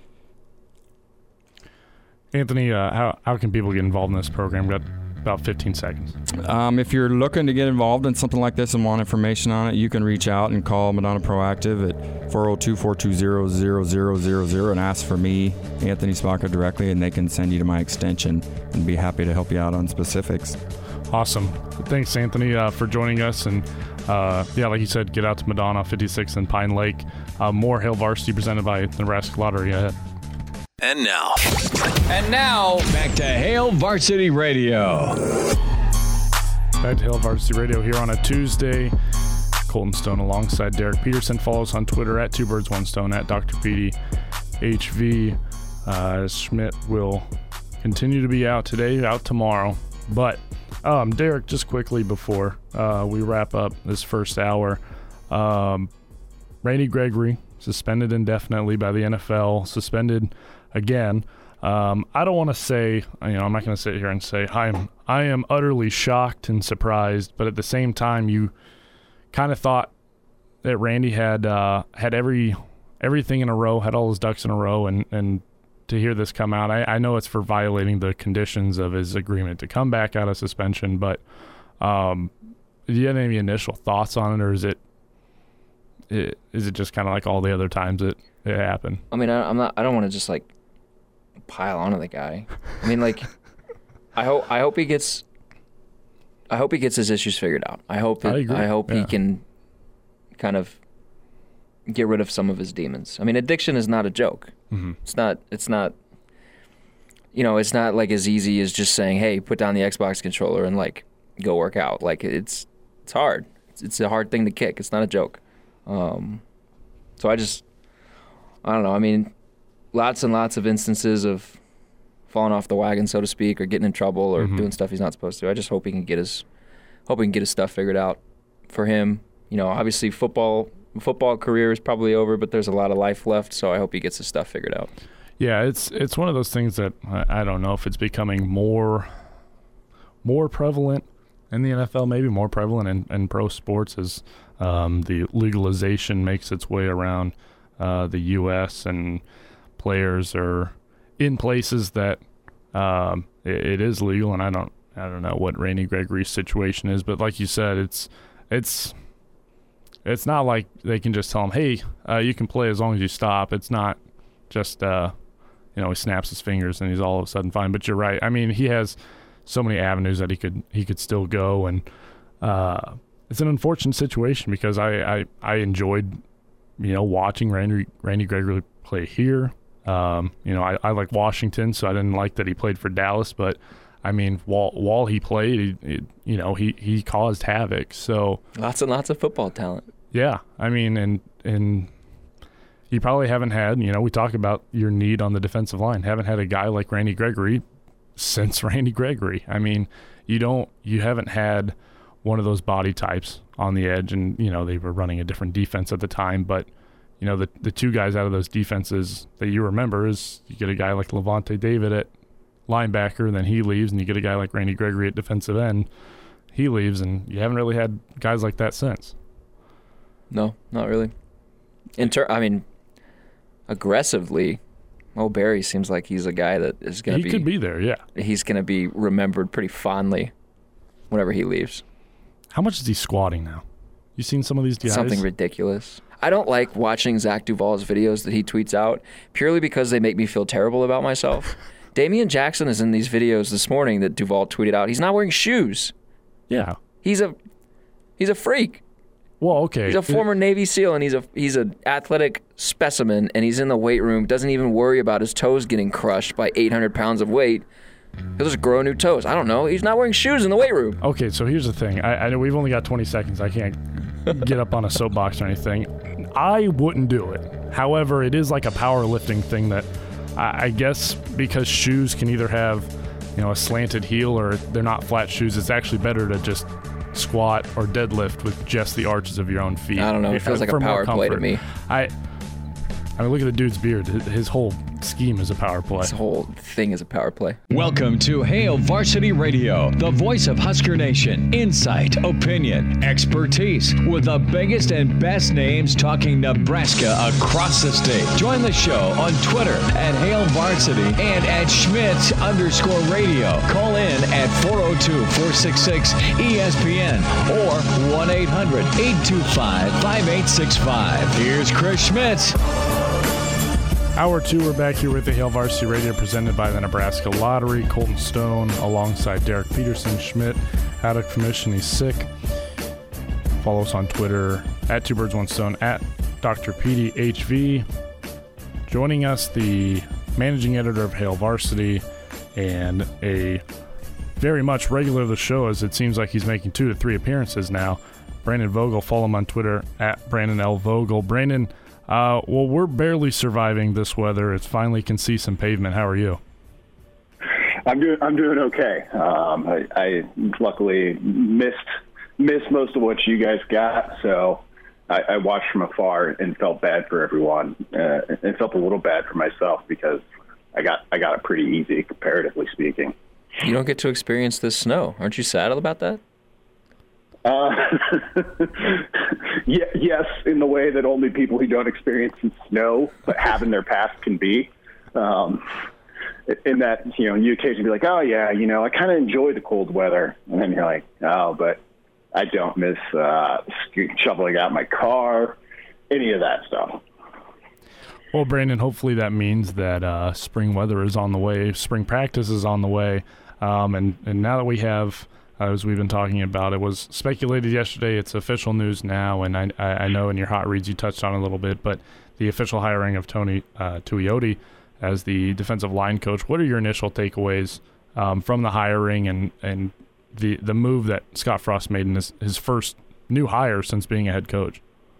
Anthony, uh, how how can people get involved in this program? We've got about fifteen seconds. Um, if you're looking to get involved in something like this and want information on it, you can reach out and call Madonna Proactive at four oh two, four two zero, zero zero zero zero and ask for me, Anthony Spacca, directly, and they can send you to my extension and be happy to help you out on specifics. Awesome. Thanks, Anthony, uh, for joining us. And uh, yeah, like you said, get out to Madonna fifty-six in Pine Lake. Uh, more Hail Varsity presented by the Nebraska Lottery ahead. And now. And now, back to Hail Varsity Radio. Back to Hail Varsity Radio here on a Tuesday. Colton Stone alongside Derek Peterson. Follow us on Twitter at Two Birds One Stone, at Doctor Petey H V. Uh, Schmidt will continue to be out today, out tomorrow. But um, Derek, just quickly before uh, we wrap up this first hour, um, Randy Gregory suspended indefinitely by the N F L, suspended again. Um, I don't want to say, you know, I'm not going to sit here and say I'm I am utterly shocked and surprised, but at the same time, you kind of thought that Randy had uh, had every everything in a row, had all his ducks in a row, and and to hear this come out, I, I know it's for violating the conditions of his agreement to come back out of suspension, but um, do you have any initial thoughts on it, or is it it, is it just kind of like all the other times it, it happened? I mean, I, I'm not. I don't want to just like pile onto the guy. I mean, like, I hope. I hope he gets. I hope he gets his issues figured out. I hope. It, I agree. I hope Yeah. he can kind of get rid of some of his demons. I mean, addiction is not a joke. Mm-hmm. It's not. It's not. You know, it's not like as easy as just saying, "Hey, put down the Xbox controller and like go work out. Like it's it's hard. It's, it's a hard thing to kick. It's not a joke. Um, so I just I don't know. I mean, lots and lots of instances of falling off the wagon, so to speak, or getting in trouble or mm-hmm. doing stuff he's not supposed to. I just hope he can get his hope he can get his stuff figured out for him. You know, obviously football football career is probably over, but there's a lot of life left, so I hope he gets his stuff figured out. Yeah, it's it's one of those things that I, I don't know if it's becoming more more prevalent in the N F L, maybe more prevalent in, in pro sports as um, the legalization makes its way around uh, the U S and players are in places that um, it, it is legal. And I don't I don't know what Randy Gregory's situation is, but like you said, it's it's it's not like they can just tell him, hey, uh, you can play as long as you stop. It's not just uh, you know, he snaps his fingers and he's all of a sudden fine. But you're right. I mean, he has so many avenues that he could he could still go, and uh, it's an unfortunate situation because I, I, I enjoyed, you know, watching Randy Randy Gregory play here. Um, you know, I, I like Washington, so I didn't like that he played for Dallas, but I mean, while while he played, he, he, you know, he, he caused havoc. So lots and lots of football talent. Yeah, I mean, and and you probably haven't had, you know, we talk about your need on the defensive line. Haven't had a guy like Randy Gregory since Randy Gregory. I mean, you don't, you haven't had one of those body types on the edge, and you know they were running a different defense at the time, but you know the the two guys out of those defenses that you remember is you get a guy like Levante David at linebacker, then he leaves, and you get a guy like Randy Gregory at defensive end, he leaves, and you haven't really had guys like that since. No, not really. In ter- I mean, aggressively, Mo Barry seems like he's a guy that is going to be... He could be there, yeah. He's going to be remembered pretty fondly whenever he leaves. How much is he squatting now? You seen some of these guys? Something ridiculous. I don't like watching Zach Duval's videos that he tweets out purely because they make me feel terrible about myself. Damian Jackson is in these videos this morning that Duval tweeted out. He's not wearing shoes. Yeah. He's a he's a freak. Well, okay. He's a former Navy SEAL, and he's a he's an athletic specimen, and he's in the weight room, doesn't even worry about his toes getting crushed by eight hundred pounds of weight. He'll just grow new toes. I don't know. He's not wearing shoes in the weight room. Okay, so here's the thing. I, I know we've only got twenty seconds. I can't get up on a soapbox or anything. I wouldn't do it. However, it is like a powerlifting thing that I, I guess because shoes can either have, you know, a slanted heel or they're not flat shoes, it's actually better to just squat or deadlift with just the arches of your own feet. I don't know. It feels like a power play to me. I I mean, look at the dude's beard. His whole scheme is a power play. His whole thing is a power play. Welcome to Hail Varsity Radio, the voice of Husker Nation. Insight, opinion, expertise, with the biggest and best names talking Nebraska across the state. Join the show on Twitter at Hail Varsity and at Schmitz underscore radio. Call in at four oh two, four six six, E S P N or one eight hundred, eight two five, five eight six five. Here's Chris Schmitz. Hour two, we're back here with the Hail Varsity Radio presented by the Nebraska Lottery. Colton Stone alongside Derek Peterson. Schmidt out of commission. He's sick. Follow us on Twitter at Two Birds One Stone, at Doctor Petey H V. Joining us, the managing editor of Hail Varsity and a very much regular of the show, as it seems like he's making two to three appearances now. Brandon Vogel. Follow him on Twitter at Brandon L. Vogel. Brandon, Uh, well, we're barely surviving this weather. It's finally can see some pavement. How are you? I'm doing. I'm doing okay. Um, I, I luckily missed missed most of what you guys got, so I, I watched from afar and felt bad for everyone, uh, and felt a little bad for myself because I got I got it pretty easy, comparatively speaking. You don't get to experience this snow. Aren't you sad about that? Uh, yeah, yes, in the way that only people who don't experience snow but have in their past can be. Um, in that, you know, you occasionally be like, oh, yeah, you know, I kind of enjoy the cold weather. And then you're like, oh, but I don't miss uh, shoveling out my car, any of that stuff. Well, Brandon, hopefully that means that uh, spring weather is on the way, spring practice is on the way. Um, and, and now that we have... Uh, as we've been talking about, it was speculated yesterday. It's official news now, and I, I know in your hot reads you touched on it a little bit, but the official hiring of Tony uh, Tuioti as the defensive line coach. What are your initial takeaways um, from the hiring, and, and the the move that Scott Frost made in his, his first new hire since being a head coach.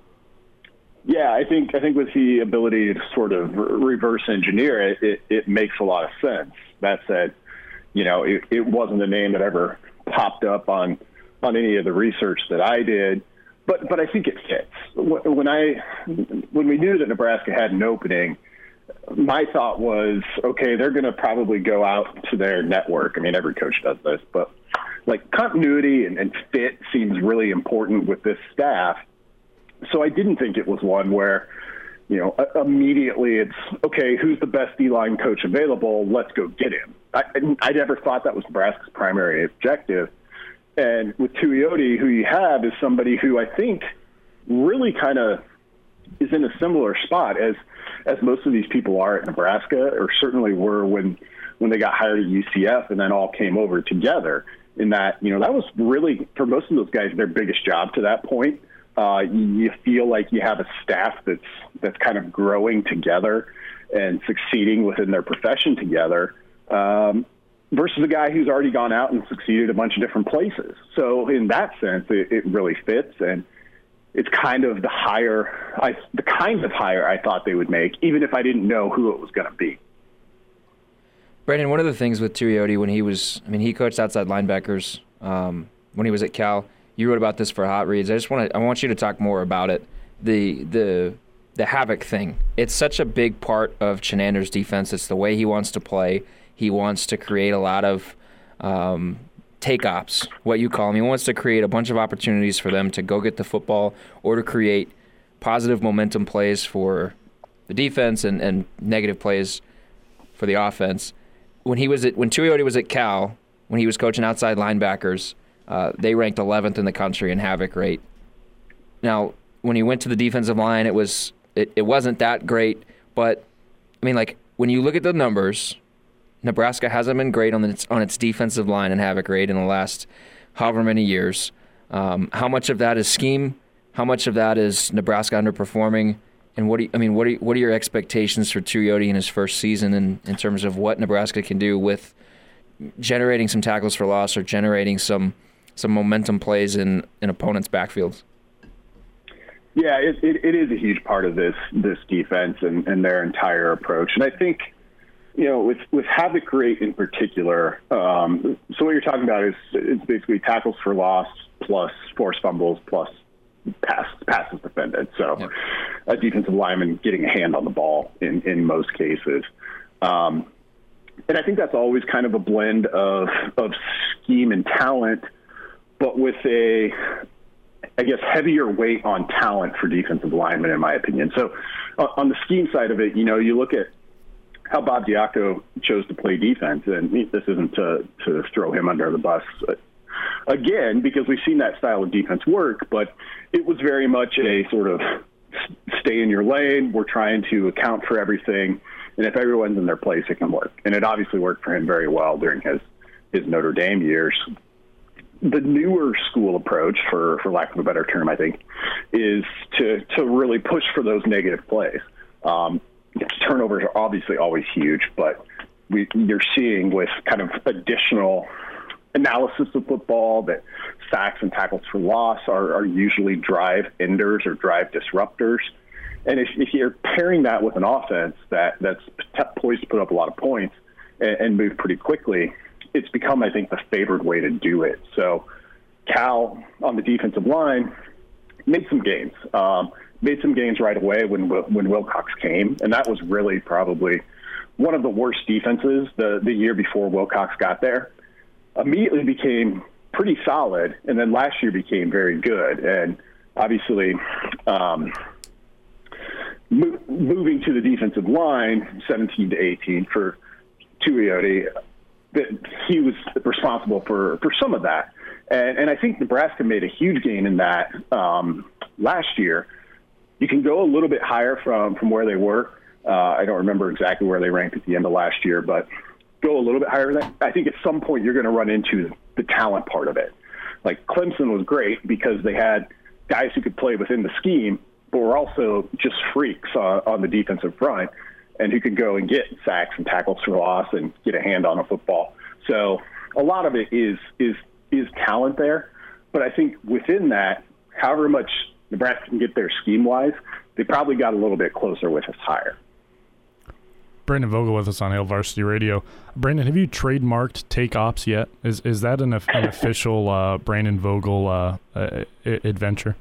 Yeah, I think I think with the ability to sort of reverse engineer it, it, it makes a lot of sense. That said, you know, it, it wasn't a name that ever popped up on on any of the research that I did, but but I think it fits. When I when we knew that Nebraska had an opening, my thought was, okay, they're going to probably go out to their network. I mean, every coach does this, but like continuity and, and fit seems really important with this staff. So I didn't think it was one where, you know, immediately it's, okay, who's the best D-line coach available? Let's go get him. I, I never thought that was Nebraska's primary objective. And with Tuioti, who you have is somebody who I think really kind of is in a similar spot as as most of these people are at Nebraska, or certainly were when when they got hired at U C F and then all came over together. In that, you know, that was really, for most of those guys, their biggest job to that point. Uh, you feel like you have a staff that's that's kind of growing together and succeeding within their profession together, um, versus a guy who's already gone out and succeeded a bunch of different places. So in that sense, it, it really fits, and it's kind of the hire, I, the kind of hire I thought they would make, even if I didn't know who it was going to be. Brandon, one of the things with Tuioti when he was, I mean, he coached outside linebackers um, when he was at Cal. You wrote about this for Hot Reads. I just want to, I want you to talk more about it. The the the havoc thing. It's such a big part of Chinander's defense. It's the way he wants to play. He wants to create a lot of um, take ops, what you call them. He wants to create a bunch of opportunities for them to go get the football or to create positive momentum plays for the defense and, and negative plays for the offense. When he was at when Tuioti was at Cal, when he was coaching outside linebackers, Uh, they ranked eleventh in the country in havoc rate. Now, when he went to the defensive line, it was it, it wasn't that great. But I mean, like when you look at the numbers, Nebraska hasn't been great on its on its defensive line in havoc rate in the last however many years. Um, how much of that is scheme? How much of that is Nebraska underperforming? And what do you, I mean? What are you, what are your expectations for Tuioti in his first season in, in terms of what Nebraska can do with generating some tackles for loss or generating some some momentum plays in, in opponents' backfields? Yeah, it, it, it is a huge part of this this defense and, and their entire approach. And I think, you know, with, with havoc rate in particular, um, so what you're talking about is it's basically tackles for loss plus forced fumbles plus pass, passes defended. So yep. A defensive lineman getting a hand on the ball in, in most cases. Um, and I think that's always kind of a blend of of scheme and talent, but with a, I guess, heavier weight on talent for defensive linemen, in my opinion. So uh, on the scheme side of it, you know, you look at how Bob Diaco chose to play defense, and this isn't to, to throw him under the bus again, because we've seen that style of defense work, but it was very much a sort of stay in your lane. We're trying to account for everything, and if everyone's in their place, it can work. And it obviously worked for him very well during his, his Notre Dame years. The newer school approach, for, for lack of a better term, I think, is to, to really push for those negative plays. Um, turnovers are obviously always huge, but we, you're seeing with kind of additional analysis of football that sacks and tackles for loss are, are usually drive enders or drive disruptors. And if, if you're pairing that with an offense that, that's poised to put up a lot of points and, and move pretty quickly, it's become, I think, the favored way to do it. So Cal on the defensive line made some gains, um, made some gains right away when when Wilcox came, and that was really probably one of the worst defenses the, the year before Wilcox got there. Immediately became pretty solid, and then last year became very good. And obviously, um, mo- moving to the defensive line, seventeen to eighteen for Tuioti, that he was responsible for, for some of that. And, and I think Nebraska made a huge gain in that um, last year. You can go a little bit higher from, from where they were. Uh, I don't remember exactly where they ranked at the end of last year, but go a little bit higher than that. I think at some point you're going to run into the talent part of it. Like Clemson was great because they had guys who could play within the scheme, but were also just freaks on, on the defensive front and who could go and get sacks and tackles for loss and get a hand on a football. So a lot of it is is is talent there. But I think within that, however much Nebraska can get there scheme-wise, they probably got a little bit closer with this hire. Brandon Vogel with us on Hail Varsity Radio. Brandon, have you trademarked Take Ops yet? Is is that an, an official uh, Brandon Vogel uh, uh, adventure?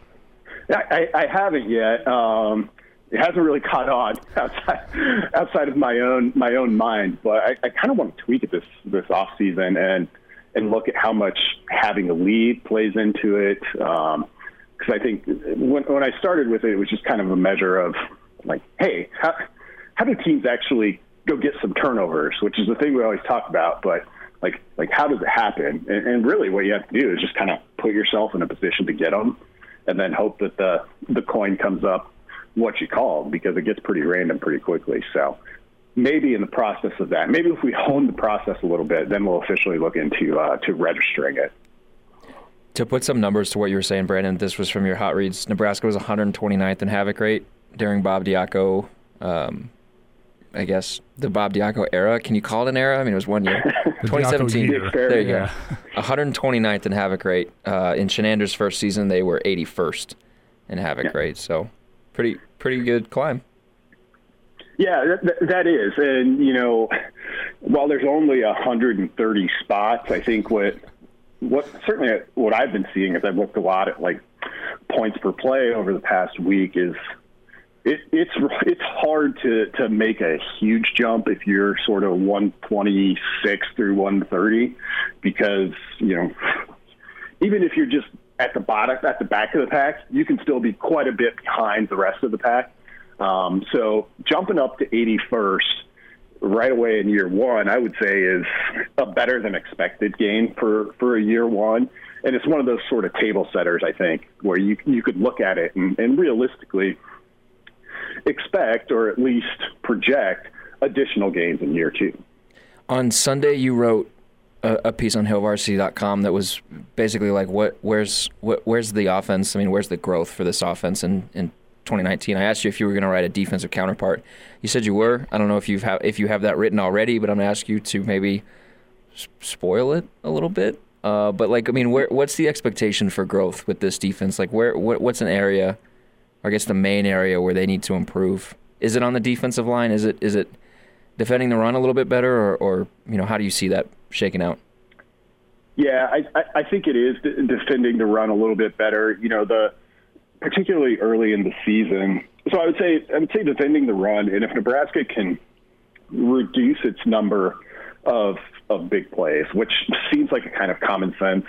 I, I haven't yet. Um, it hasn't really caught on outside outside of my own my own mind, but I, I kind of want to tweak it this this off season and and look at how much having a lead plays into it. Um, because I think when when I started with it, it was just kind of a measure of like, hey, how how do teams actually go get some turnovers, which is the thing we always talk about, but like like how does it happen? And, and really, what you have to do is just kind of put yourself in a position to get them, and then hope that the the coin comes up what you call, because it gets pretty random pretty quickly. So maybe in the process of that, maybe if we hone the process a little bit, then we'll officially look into uh, to registering it. To put some numbers to what you were saying, Brandon, this was from your hot reads. Nebraska was one hundred twenty-ninth in havoc rate during Bob Diaco, um, I guess, the Bob Diaco era. Can you call it an era? I mean, it was one year. twenty seventeen. Year. There you yeah. go. one hundred twenty-ninth in havoc rate. Uh, in Shenander's first season, they were eighty-first in havoc yeah. rate. So pretty pretty good climb. Yeah, that, that is. And, you know, while there's only one hundred thirty spots, I think what what certainly what I've been seeing as I've looked a lot at, like, points per play over the past week is it, it's it's hard to, to make a huge jump if you're sort of one twenty-six through one thirty, because, you know, even if you're just at the bottom, at the back of the pack, you can still be quite a bit behind the rest of the pack. Um, so jumping up to eighty-first right away in year one, I would say is a better than expected gain for, for a year one. And it's one of those sort of table setters, I think, where you you could look at it and, and realistically expect, or at least project, additional gains in year two. On Sunday, you wrote a, a piece on hail varsity dot com that was basically like, what, where's, what, where's the offense? I mean, where's the growth for this offense in, in twenty nineteen? I asked you if you were going to write a defensive counterpart. You said you were. I don't know if you've ha- if you have that written already, but I'm going to ask you to maybe s- spoil it a little bit. Uh, but like, I mean, where, what's the expectation for growth with this defense? Like, where, what, what's an area, or I guess the main area where they need to improve? Is it on the defensive line? Is it is it defending the run a little bit better, or, or you know, how do you see that shaking out? Yeah, I, I think it is defending the run a little bit better. You know, the particularly early in the season. So I would say I would say defending the run, and if Nebraska can reduce its number of of big plays, which seems like a kind of common sense,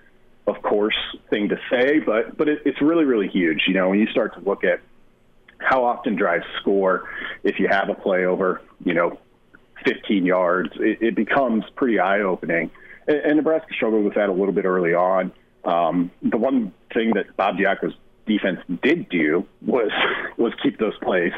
of course, thing to say, but but it, it's really, really huge. You know, when you start to look at how often drives score, if you have a play over, you know, fifteen yards, it, it becomes pretty eye-opening. And, and Nebraska struggled with that a little bit early on. Um, the one thing that Bob Diaco's defense did do was was keep those plays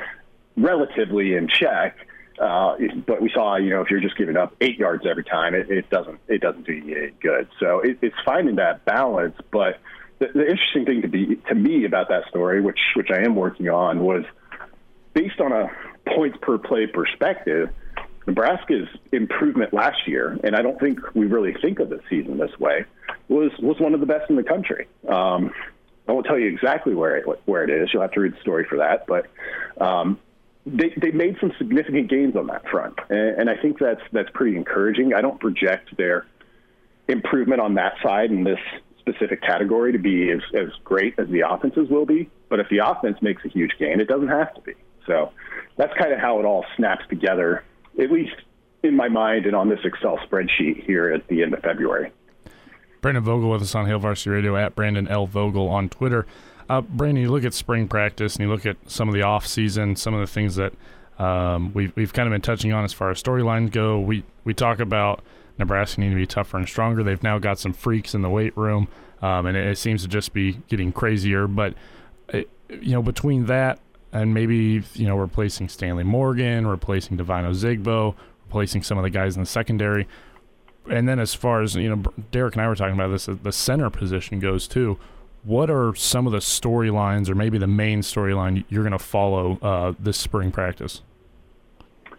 relatively in check. Uh, but we saw, you know, if you're just giving up eight yards every time, it, it doesn't it doesn't do you any good. So it, it's finding that balance. But the, the interesting thing to be to me about that story, which which I am working on, was based on a points per play perspective. Nebraska's improvement last year, and I don't think we really think of the season this way, was was one of the best in the country. Um, I won't tell you exactly where it, where it is. You'll have to read the story for that. But um, they they made some significant gains on that front, and, and I think that's that's pretty encouraging. I don't project their improvement on that side in this specific category to be as, as great as the offenses will be. But if the offense makes a huge gain, it doesn't have to be. So that's kind of how it all snaps together, at least in my mind and on this Excel spreadsheet here at the end of February. Brandon Vogel with us on Hail Varsity Radio, at Brandon L. Vogel on Twitter. Uh, Brandon, you look at spring practice and you look at some of the off-season, some of the things that um, we've, we've kind of been touching on as far as storylines go. We we talk about Nebraska needing to be tougher and stronger. They've now got some freaks in the weight room, um, and it, it seems to just be getting crazier. But, it, you know, between that and maybe, you know, replacing Stanley Morgan, replacing Divino Zigbo, replacing some of the guys in the secondary, and then as far as, you know, Derek and I were talking about this, the center position goes too. What are some of the storylines, or maybe the main storyline you're going to follow uh, this spring practice?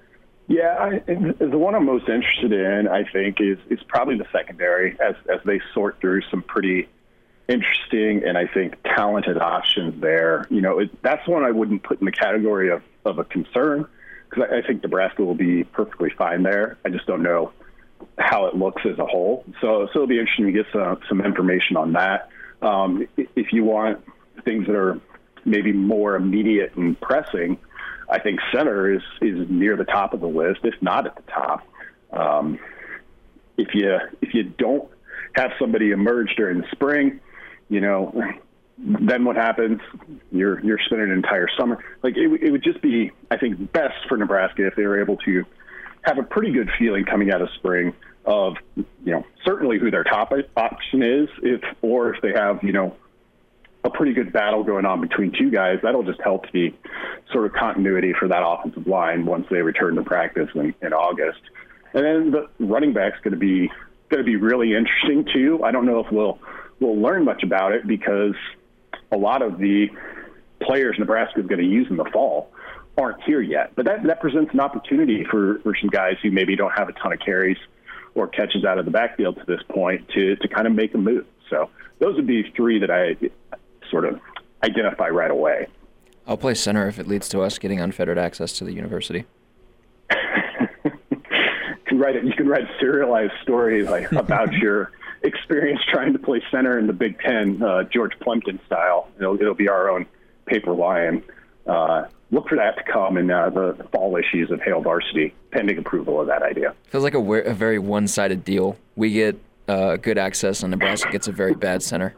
Yeah, I, the one I'm most interested in, I think, is is probably the secondary as as they sort through some pretty interesting and I think talented options there. You know, it, that's one I wouldn't put in the category of, of a concern because I, I think Nebraska will be perfectly fine there. I just don't know how it looks as a whole. So, so it'll be interesting to get some some information on that. Um, if you want things that are maybe more immediate and pressing, I think center is, is near the top of the list, if not at the top. Um, if you if you don't have somebody emerge during the spring, you know, then what happens? You're you're spending an entire summer. Like it, it would just be, I think, best for Nebraska if they were able to have a pretty good feeling coming out of spring of, you know, certainly who their top option is, if or if they have, you know, a pretty good battle going on between two guys. That'll just help the sort of continuity for that offensive line once they return to practice in, in August. And then the running back's going to be going to be really interesting too. I don't know if we'll we'll learn much about it because a lot of the players Nebraska is going to use in the fall aren't here yet. But that, that presents an opportunity for, for some guys who maybe don't have a ton of carries or catches out of the backfield to this point to, to kind of make a move. So those would be three that I sort of identify right away. I'll play center if it leads to us getting unfettered access to the university. you can write it. You can write serialized stories like about your experience trying to play center in the Big Ten, uh, George Plimpton style. It'll, it'll be our own paper lion. Uh, look for that to come in uh, the fall issues of Hail Varsity, pending approval of that idea. Feels like a, a very one-sided deal. We get uh, good access, and Nebraska gets a very bad center.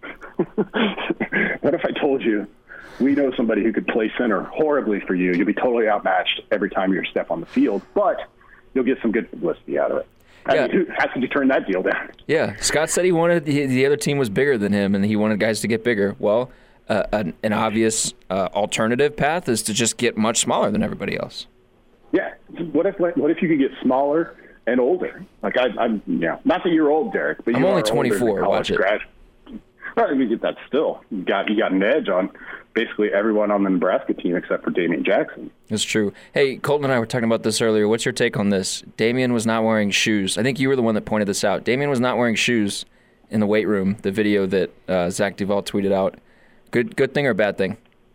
What if I told you we know somebody who could play center horribly for you? You'll be totally outmatched every time you step on the field, but you'll get some good publicity out of it. I Yeah. mean, who, how could you turn that deal down? Yeah, Scott said he wanted the, the other team was bigger than him, and he wanted guys to get bigger. Well, uh, an, an obvious uh, alternative path is to just get much smaller than everybody else. Yeah. What if what if you could get smaller and older? Like I, I'm, yeah, not that you're old, Derek, but I'm you only are older than twenty-four, a college watch it. grad. Well, I mean, that's still you got you got an edge on basically everyone on the Nebraska team except for Damian Jackson. That's true. Hey, Colton and I were talking about this earlier. What's your take on this? Damian was not wearing shoes. I think you were the one that pointed this out. Damian was not wearing shoes in the weight room, the video that uh, Zach Duval tweeted out. Good good thing or bad thing?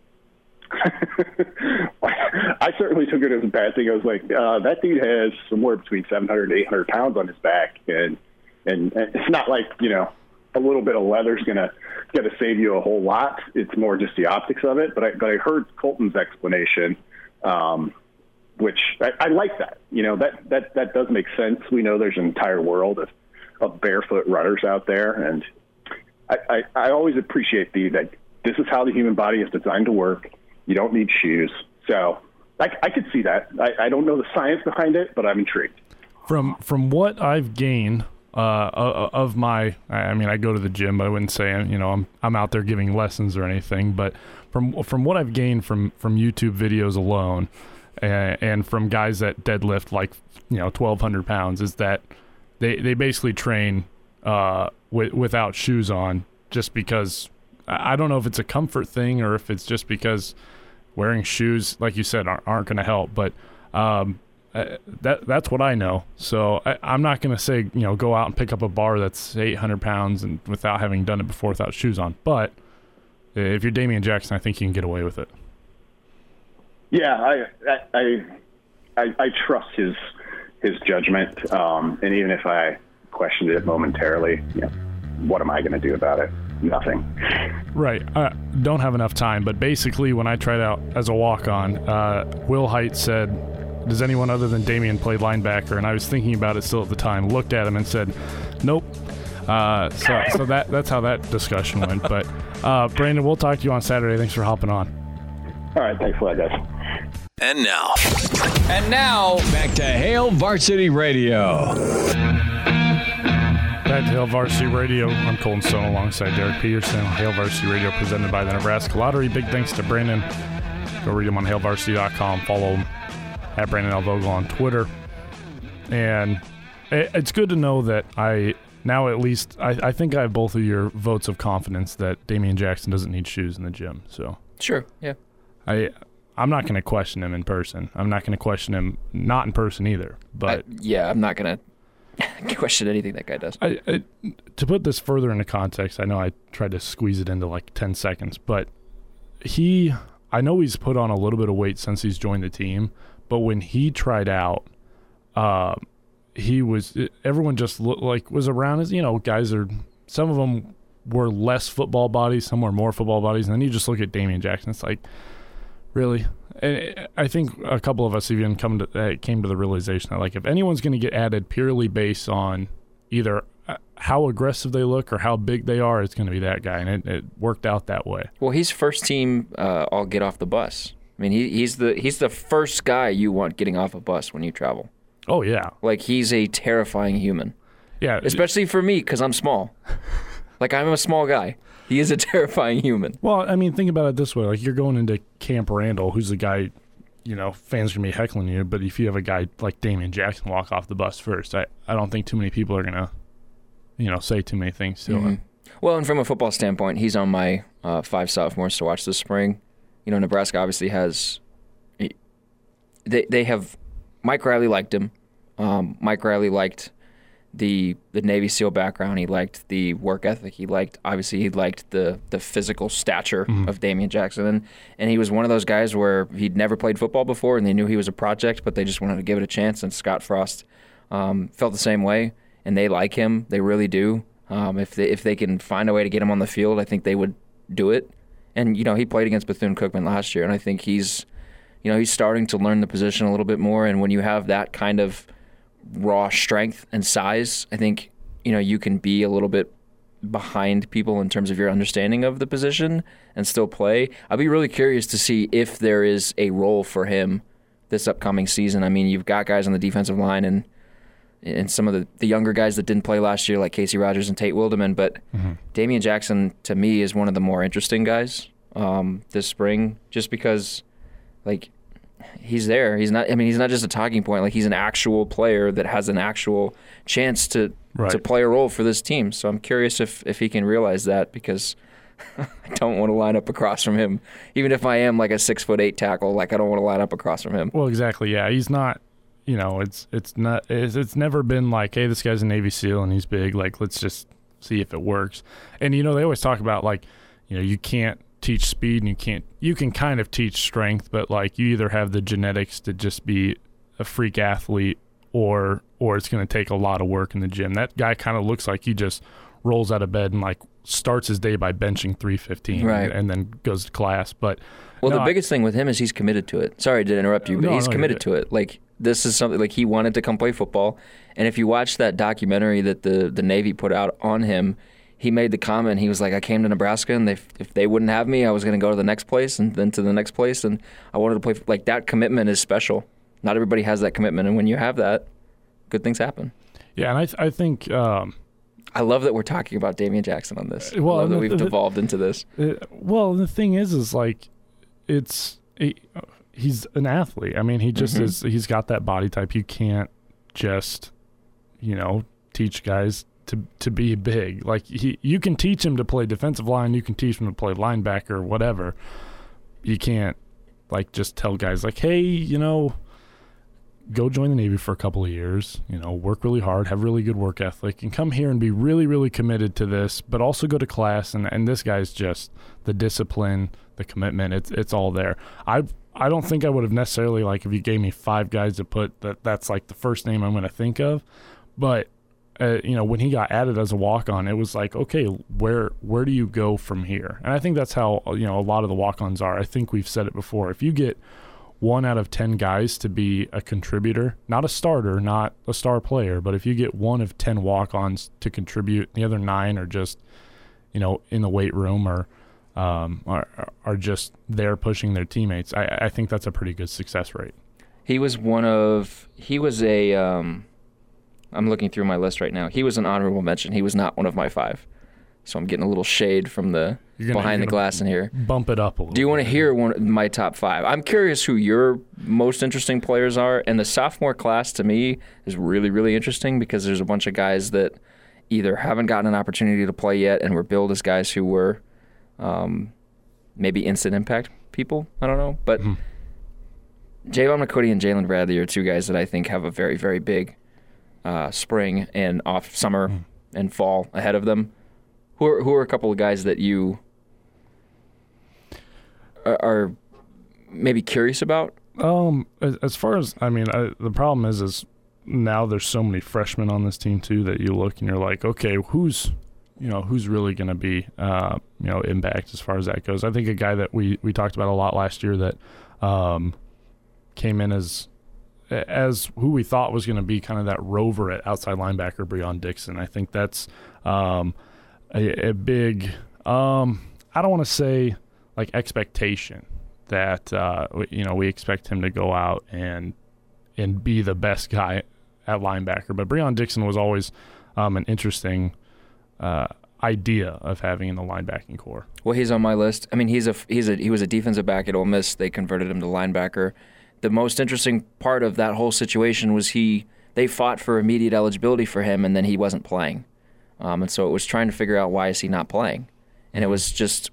I certainly took it as a bad thing. I was like, uh, that dude has somewhere between seven hundred and eight hundred pounds on his back. And, and, and it's not like, you know, a little bit of leather is going to going to save you a whole lot. It's more just the optics of it. But I, but I heard Colton's explanation, um, which I, I like that. You know, that, that, that does make sense. We know there's an entire world of, of barefoot runners out there. And I, I, I always appreciate the that this is how the human body is designed to work. You don't need shoes. So I, I could see that. I, I don't know the science behind it, but I'm intrigued. From from what I've gained uh, of my, I mean, I go to the gym, but I wouldn't say, you know, I'm I'm out there giving lessons or anything. But from from what I've gained from from YouTube videos alone, and, and from guys that deadlift like, you know, twelve hundred pounds, is that they they basically train uh, with, without shoes on, just because. I don't know if it's a comfort thing or if it's just because wearing shoes, like you said, aren't, aren't going to help. But um, uh, that that's what I know. So I, I'm not going to say, you know, go out and pick up a bar that's eight hundred pounds and without having done it before without shoes on. But if you're Damian Jackson, I think you can get away with it. Yeah, I I I, I trust his his judgment, um, and even if I questioned it momentarily, you know, what am I going to do about it? Nothing. Right. I don't have enough time, but basically when I tried out as a walk-on, uh, Will Height said, does anyone other than Damian play linebacker? And I was thinking about it still at the time, looked at him and said, nope. Uh, so so that that's how that discussion went. But uh, Brandon, we'll talk to you on Saturday. Thanks for hopping on. All right. Thanks a lot, guys. And now. And now, back to Hail Varsity Radio. Back to Hail Varsity Radio. I'm Colton Stone alongside Derek Peterson. Hail Varsity Radio presented by the Nebraska Lottery. Big thanks to Brandon. Go read him on hail varsity dot com. Follow him at Brandon L. Vogel on Twitter. And it's good to know that I now at least, I, I think I have both of your votes of confidence that Damian Jackson doesn't need shoes in the gym. So Sure, yeah. I I'm not going to question him in person. I'm not going to question him not in person either. But I, yeah, I'm not going to question anything that guy does. I, I, to put this further into context, I know I tried to squeeze it into like ten seconds, but he, I know he's put on a little bit of weight since he's joined the team, but when he tried out, uh, he was, everyone just looked like was around as, you know, guys are, some of them were less football bodies, some were more football bodies, and then you just look at Damian Jackson, it's like, really? And I think a couple of us even come to uh, came to the realization that, like, if anyone's going to get added purely based on either how aggressive they look or how big they are, it's going to be that guy, and it, it worked out that way. Well, he's first team uh, all get off the bus. I mean, he, he's the he's the first guy you want getting off a bus when you travel. Oh, yeah. Like, he's a terrifying human. Yeah. Especially for me, because I'm small. Like, I'm a small guy. He is a terrifying human. Well, I mean, think about it this way. Like, you're going into Camp Randall, who's a guy, you know, fans are going to be heckling you, but if you have a guy like Damian Jackson walk off the bus first, I, I don't think too many people are going to, you know, say too many things to Mm-hmm. him. Well, and from a football standpoint, he's on my uh, five sophomores to watch this spring. You know, Nebraska obviously has – they they have – Mike Riley liked him. Um, Mike Riley liked the the Navy SEAL background. He liked the work ethic. He liked obviously he liked the the physical stature mm-hmm. of Damian Jackson. And and he was one of those guys where he'd never played football before, and they knew he was a project, but they just wanted to give it a chance. And Scott Frost um, felt the same way, and they like him. They really do. Um, if they if they can find a way to get him on the field, I think they would do it. And you know, he played against Bethune-Cookman last year, and I think he's you know he's starting to learn the position a little bit more. And when you have that kind of raw strength and size, I think, you know, you can be a little bit behind people in terms of your understanding of the position and still play. I'd be really curious to see if there is a role for him this upcoming season. I mean, you've got guys on the defensive line and and some of the, the younger guys that didn't play last year, like Casey Rogers and Tate Wildeman, but mm-hmm. Damian Jackson, to me, is one of the more interesting guys um, this spring, just because, like, he's there. He's not. I mean, he's not just a talking point. Like, he's an actual player that has an actual chance to right. to play a role for this team. So I'm curious if, if he can realize that, because I don't want to line up across from him. Even if I am like a six foot eight tackle, like, I don't want to line up across from him. Well, exactly. Yeah, he's not. You know, it's it's not. It's, it's never been like, hey, this guy's a Navy SEAL and he's big. Like, let's just see if it works. And you know, they always talk about, like, you know, you can't teach speed and you can't you can kind of teach strength, but like, you either have the genetics to just be a freak athlete or or it's going to take a lot of work in the gym. That guy kind of looks like he just rolls out of bed and like starts his day by benching three fifteen right. and, and then goes to class. But well, no, the biggest I, thing with him is he's committed to it. Sorry to interrupt you, but no, he's no, committed to it. Like, this is something, like, he wanted to come play football, and if you watch that documentary that the the Navy put out on him, he made the comment, he was like, I came to Nebraska, and they, if they wouldn't have me, I was going to go to the next place, and then to the next place, and I wanted to play. Like, that commitment is special. Not everybody has that commitment, and when you have that, good things happen. Yeah, and I th- I think... Um, I love that we're talking about Damian Jackson on this. Well, I love that the, we've the, devolved into this. Uh, well, the thing is, is like, it's... It, he's an athlete. I mean, he just mm-hmm. is, he's got that body type. You can't just, you know, teach guys to to be big. Like, he, you can teach him to play defensive line, you can teach him to play linebacker, whatever. You can't, like, just tell guys, like, hey, you know, go join the Navy for a couple of years, you know, work really hard, have really good work ethic, and come here and be really, really committed to this, but also go to class. And, and this guy's just the discipline, the commitment, it's it's all there. I I don't think I would have necessarily, like, if you gave me five guys to put, that that's like the first name I'm going to think of. But, uh, you know, when he got added as a walk-on, it was like, okay, where where do you go from here? And I think that's how, you know, a lot of the walk-ons are. I think we've said it before. If you get one out of ten guys to be a contributor, not a starter, not a star player, but if you get one of ten walk-ons to contribute, the other nine are just, you know, in the weight room or um, are, are just there pushing their teammates, I, I think that's a pretty good success rate. He was one of, he was a, um, I'm looking through my list right now. He was an honorable mention. He was not one of my five. So I'm getting a little shade from the gonna, behind the glass in here. Bump it up a little. Do you want to bit. hear one of my top five? I'm curious who your most interesting players are. And the sophomore class, to me, is really, really interesting because there's a bunch of guys that either haven't gotten an opportunity to play yet and were billed as guys who were um, maybe instant impact people. I don't know. But mm-hmm. Javon McCourty and Jalen Bradley are two guys that I think have a very, very big uh, spring and off summer mm. and fall ahead of them. Who are, who are a couple of guys that you are, are maybe curious about? Um, as, as far as, I mean, I, the problem is, is now there's so many freshmen on this team too that you look and you're like, okay, who's, you know, who's really going to be, uh, you know, impact as far as that goes. I think a guy that we, we talked about a lot last year that um, came in as as who we thought was going to be kind of that rover at outside linebacker, Breon Dixon. I think that's um, a, a big, um, I don't want to say like expectation that, uh, you know, we expect him to go out and and be the best guy at linebacker. But Breon Dixon was always um, an interesting uh, idea of having in the linebacking core. Well, he's on my list. I mean, he's a he's a he was a defensive back at Ole Miss. They converted him to linebacker. The most interesting part of that whole situation was he they fought for immediate eligibility for him, and then he wasn't playing. Um, and so it was trying to figure out why is he not playing, and it was just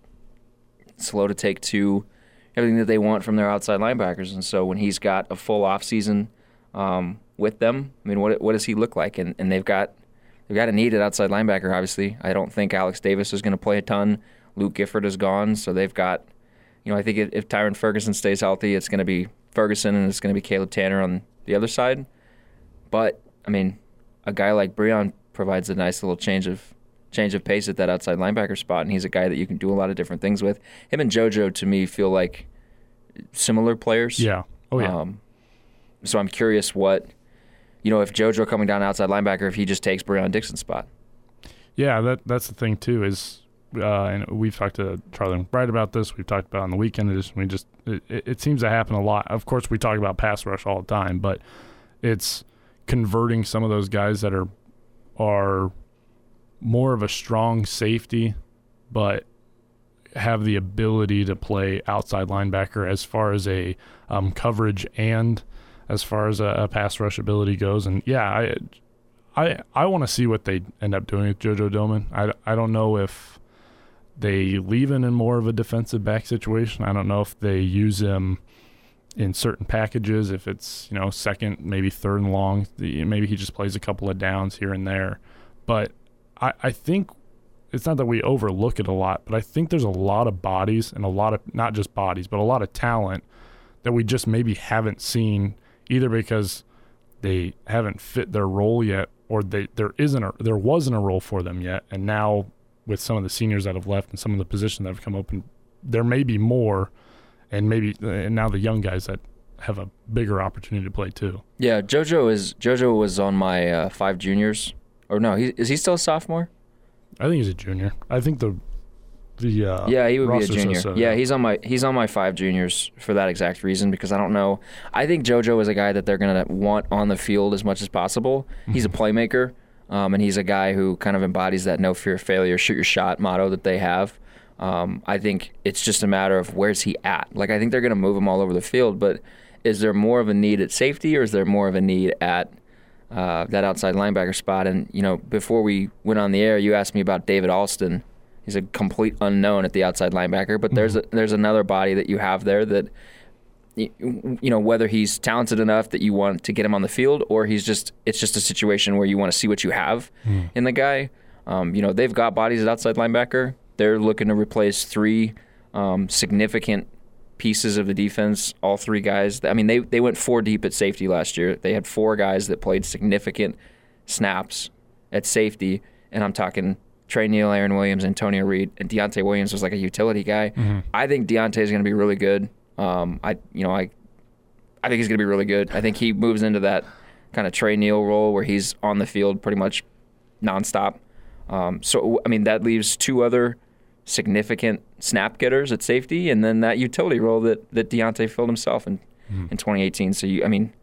slow to take to everything that they want from their outside linebackers. And so when he's got a full off season um, with them, I mean, what what does he look like? And and they've got they've got a need at outside linebacker. Obviously, I don't think Alex Davis is going to play a ton. Luke Gifford is gone, so they've got, you know, I think if, if Tyron Ferguson stays healthy, it's going to be Ferguson and it's going to be Caleb Tanner on the other side. But I mean, a guy like Breon provides a nice little change of change of pace at that outside linebacker spot, and he's a guy that you can do a lot of different things with. Him and JoJo, to me, feel like similar players. Yeah. Oh, yeah. Um, so I'm curious what, you know, if JoJo coming down outside linebacker, if he just takes Breon Dixon's spot. Yeah, that that's the thing, too, is, uh, and we've talked to Charlie McBride about this. We've talked about it on the weekend edition. We just, it, it seems to happen a lot. Of course, we talk about pass rush all the time, but it's converting some of those guys that are are more of a strong safety, but have the ability to play outside linebacker as far as a um, coverage and as far as a, a pass rush ability goes. And yeah, I I I want to see what they end up doing with JoJo Domann. I, I don't know if they leave him in more of a defensive back situation. I don't know if they use him in certain packages, if it's, you know, second, maybe third and long. Maybe he just plays a couple of downs here and there. But I, I think it's not that we overlook it a lot, but I think there's a lot of bodies and a lot of, not just bodies, but a lot of talent that we just maybe haven't seen, either because they haven't fit their role yet, or they there isn't a, there wasn't a role for them yet. And now with some of the seniors that have left and some of the positions that have come open, there may be more, and maybe and now the young guys that have a bigger opportunity to play too. Yeah, JoJo is JoJo was on my uh, five juniors. Or no, he, is he still a sophomore? I think he's a junior. I think the the uh, yeah, he would be a junior. So, yeah, he's on my he's on my five juniors for that exact reason, because I don't know. I think JoJo is a guy that they're gonna want on the field as much as possible. Mm-hmm. He's a playmaker, um, and he's a guy who kind of embodies that no fear of failure, shoot your shot motto that they have. Um, I think it's just a matter of where's he at. Like, I think they're gonna move him all over the field, but is there more of a need at safety, or is there more of a need at Uh, that outside linebacker spot? And, you know, before we went on the air, you asked me about David Alston. He's a complete unknown at the outside linebacker, but mm-hmm. there's a, there's another body that you have there that, you, you know, whether he's talented enough that you want to get him on the field, or he's just, it's just a situation where you want to see what you have mm. in the guy. Um, you know, they've got bodies at outside linebacker. They're looking to replace three um, significant pieces of the defense, all three guys. I mean, they, they went four deep at safety last year. They had four guys that played significant snaps at safety, and I'm talking Trey Neal, Aaron Williams, Antonio Reed, and Deontay Williams was like a utility guy. Mm-hmm. I think Deontay is going to be really good. Um, I you know I I think he's going to be really good. I think he moves into that kind of Trey Neal role where he's on the field pretty much nonstop. Um, so I mean, that leaves two other significant snap getters at safety, and then that utility role that, that Deontay filled himself in, mm. in twenty eighteen. So, you, I mean,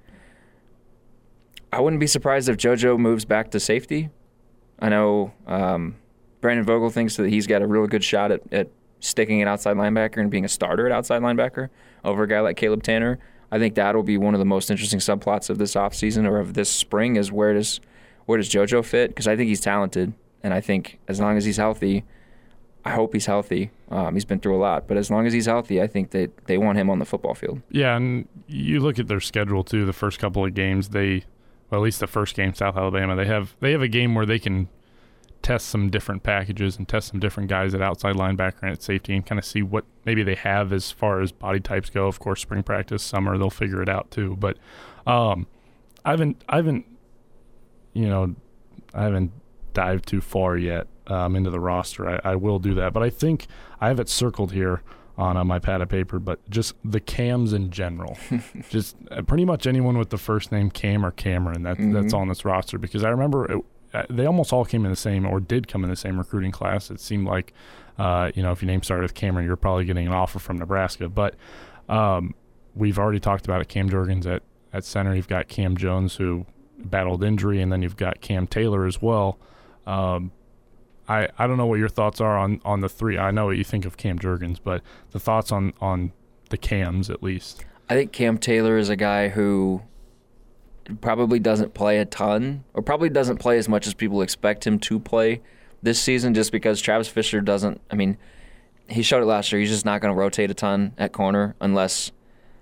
I wouldn't be surprised if JoJo moves back to safety. I know um, Brandon Vogel thinks that he's got a real good shot at, at sticking at outside linebacker and being a starter at outside linebacker over a guy like Caleb Tanner. I think that'll be one of the most interesting subplots of this offseason or of this spring, is where does, where does JoJo fit? Because I think he's talented, and I think as long as he's healthy, I hope he's healthy. Um, he's been through a lot, but as long as he's healthy, I think that they want him on the football field. Yeah, and you look at their schedule too. The first couple of games, they, well, at least the first game, South Alabama, they have they have a game where they can test some different packages and test some different guys at outside linebacker and at safety and kind of see what maybe they have as far as body types go. Of course, spring practice, summer, they'll figure it out too. But um, I haven't, I haven't, you know, I haven't dived too far yet um, into the roster. I, I will do that, but I think I have it circled here on uh, my pad of paper. But just the Cams in general, just uh, pretty much anyone with the first name Cam or Cameron that mm-hmm. that's on this roster, because I remember it, uh, they almost all came in the same or did come in the same recruiting class. It seemed like uh, you know, if your name started with Cameron, you're probably getting an offer from Nebraska. But um, we've already talked about it. Cam Jurgens at at center. You've got Cam Jones, who battled injury, and then you've got Cam Taylor as well. Um, I I don't know what your thoughts are on, on the three. I know what you think of Cam Jurgens, but the thoughts on, on the Cams at least. I think Cam Taylor is a guy who probably doesn't play a ton, or probably doesn't play as much as people expect him to play this season, just because Travis Fisher doesn't. I mean, he showed it last year. He's just not going to rotate a ton at corner unless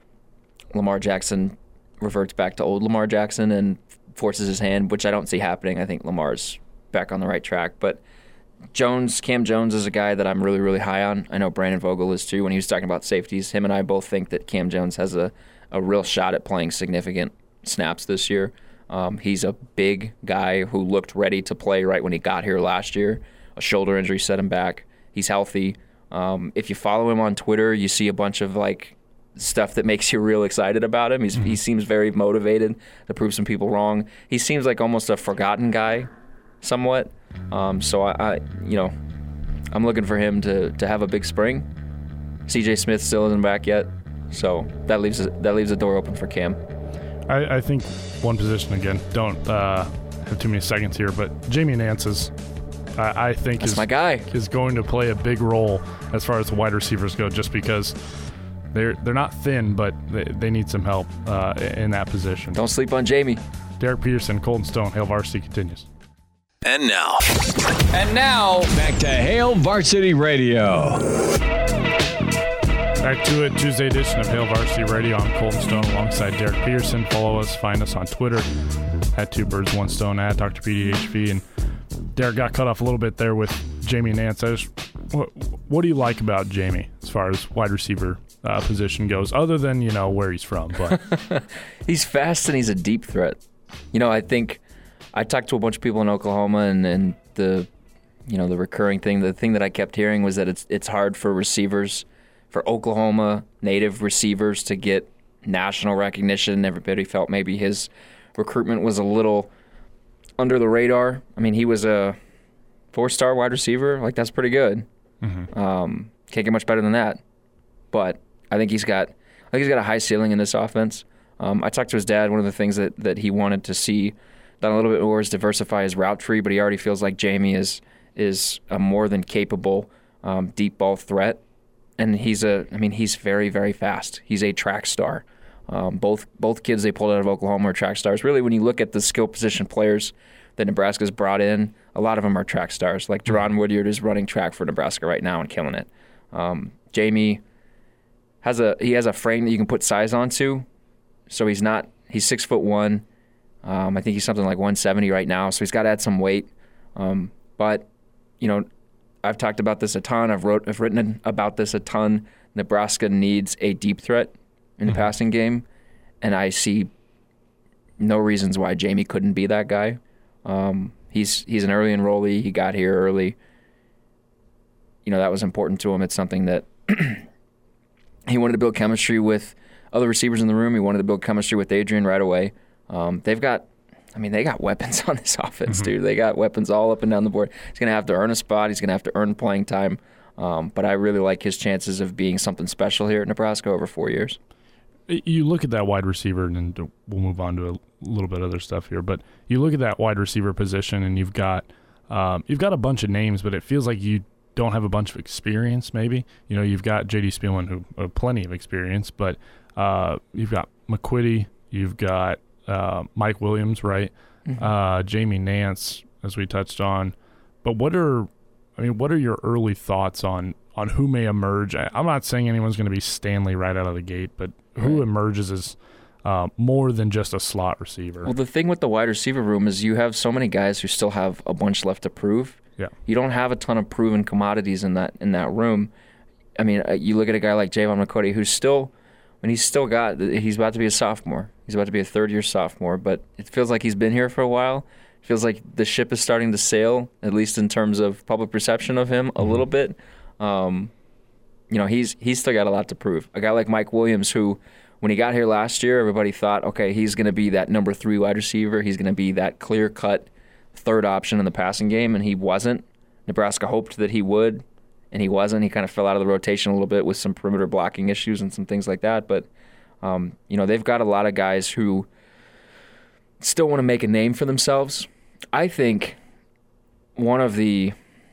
Lamar Jackson reverts back to old Lamar Jackson and forces his hand, which I don't see happening. I think Lamar's back on the right track. But Jones, Cam Jones is a guy that I'm really, really high on. I know Brandon Vogel is too. When he was talking about safeties, him and I both think that Cam Jones has a, a real shot at playing significant snaps this year. Um, he's a big guy who looked ready to play right when he got here last year. A shoulder injury set him back. He's healthy. Um, if you follow him on Twitter, you see a bunch of like stuff that makes you real excited about him. He's, mm-hmm. He seems very motivated to prove some people wrong. He seems like almost a forgotten guy, somewhat. Um, so I, I, you know, I'm looking for him to, to have a big spring. C J Smith still isn't back yet, so that leaves that leaves the door open for Cam. I, I think one position again. Don't uh, have too many seconds here, but Jamie Nance is, I, I think, That's is my guy. is going to play a big role as far as the wide receivers go, just because they're they're not thin, but they, they need some help uh, in that position. Don't sleep on Jamie. Derek Peterson, Colton Stone, Hail Varsity continues. And now. And now, back to Hail Varsity Radio. Back to it, Tuesday edition of Hail Varsity Radio. I'm Colton Stone alongside Derek Peterson. Follow us, find us on Twitter at Two Birds One Stone, at Doctor P D H V. And Derek got cut off a little bit there with Jamie Nance. I just, what, what do you like about Jamie as far as wide receiver uh, position goes, other than, you know, where he's from? But he's fast and he's a deep threat. You know, I think I talked to a bunch of people in Oklahoma, and, and the, you know, the recurring thing, the thing that I kept hearing was that it's it's hard for receivers, for Oklahoma native receivers to get national recognition. Everybody felt maybe his recruitment was a little under the radar. I mean, he was a four-star wide receiver. Like, that's pretty good. Mm-hmm. Um, can't get much better than that. But I think he's got, I think he's got a high ceiling in this offense. Um, I talked to his dad. One of the things that, that he wanted to see done a little bit more is diversify his route tree, but he already feels like Jamie is is a more than capable um, deep ball threat. And he's a, I mean, he's very, very fast. He's a track star. Um, both both kids they pulled out of Oklahoma are track stars. Really, when you look at the skill position players that Nebraska's brought in, a lot of them are track stars. Like Jerron Woodyard is running track for Nebraska right now and killing it. Um, Jamie has a he has a frame that you can put size onto, so he's not he's six foot one. Um, I think he's something like one seventy right now, so he's got to add some weight. Um, but you know, I've talked about this a ton. I've wrote I've written about this a ton. Nebraska needs a deep threat in the mm-hmm. passing game, and I see no reasons why Jamie couldn't be that guy. Um, he's he's an early enrollee. He got here early. You know, that was important to him. It's something that he wanted to build chemistry with other receivers in the room. He wanted to build chemistry with Adrian right away. Um, they've got, I mean, they got weapons on this offense, mm-hmm. dude. They got weapons all up and down the board. He's going to have to earn a spot. He's going to have to earn playing time. Um, but I really like his chances of being something special here at Nebraska over four years. You look at that wide receiver, and we'll move on to a little bit of other stuff here, but you look at that wide receiver position, and you've got um, you've got a bunch of names, but it feels like you don't have a bunch of experience, maybe. You know, you've got J D Spielman, who uh, plenty of experience, but uh, you've got McQuitty, you've got uh, Mike Williams, right? Mm-hmm. Uh, Jamie Nance, as we touched on. But what are I mean, what are your early thoughts on, on who may emerge? I, I'm not saying anyone's going to be Stanley right out of the gate, but who right. emerges as uh, more than just a slot receiver? Well, the thing with the wide receiver room is you have so many guys who still have a bunch left to prove. Yeah. You don't have a ton of proven commodities in that in that room. I mean, you look at a guy like Javon McCourty, who's still, when he's still got, he's about to be a sophomore. He's about to be a third-year sophomore, but it feels like he's been here for a while. It feels like the ship is starting to sail, at least in terms of public perception of him, a mm-hmm. little bit. Um, you know, he's he's still got a lot to prove. A guy like Mike Williams, who, when he got here last year, everybody thought, okay, he's going to be that number three wide receiver. He's going to be that clear-cut third option in the passing game, and he wasn't. Nebraska hoped that he would. And he wasn't. He kind of fell out of the rotation a little bit with some perimeter blocking issues and some things like that. But, um, you know, they've got a lot of guys who still want to make a name for themselves. I think one of the,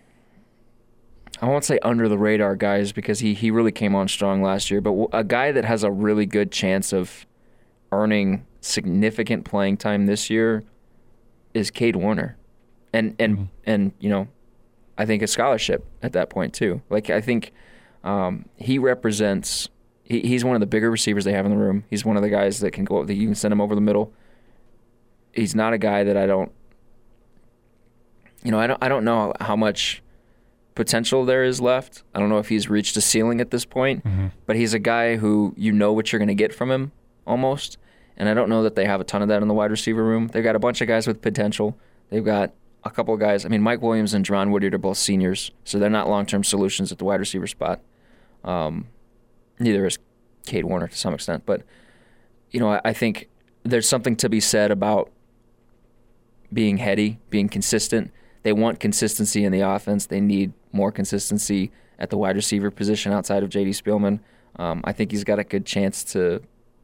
I won't say under-the-radar guys because he, he really came on strong last year, but a guy that has a really good chance of earning significant playing time this year is Cade Warner. And, and, mm-hmm. and you know, I think a scholarship at that point too. Like I think um, he represents. He, he's one of the bigger receivers they have in the room. He's one of the guys that can go. That you can send him over the middle. He's not a guy that I don't. You know, I don't. I don't know how much potential there is left. I don't know if he's reached a ceiling at this point. Mm-hmm. But he's a guy who you know what you're going to get from him almost. And I don't know that they have a ton of that in the wide receiver room. They've got a bunch of guys with potential. They've got a couple of guys. I mean, Mike Williams and Jerron Woodyard are both seniors, so they're not long-term solutions at the wide receiver spot. Um, neither is Cade Warner to some extent. But, you know, I, I think there's something to be said about being heady, being consistent. They want consistency in the offense. They need more consistency at the wide receiver position outside of J D Spielman. Um, I think he's got a good chance to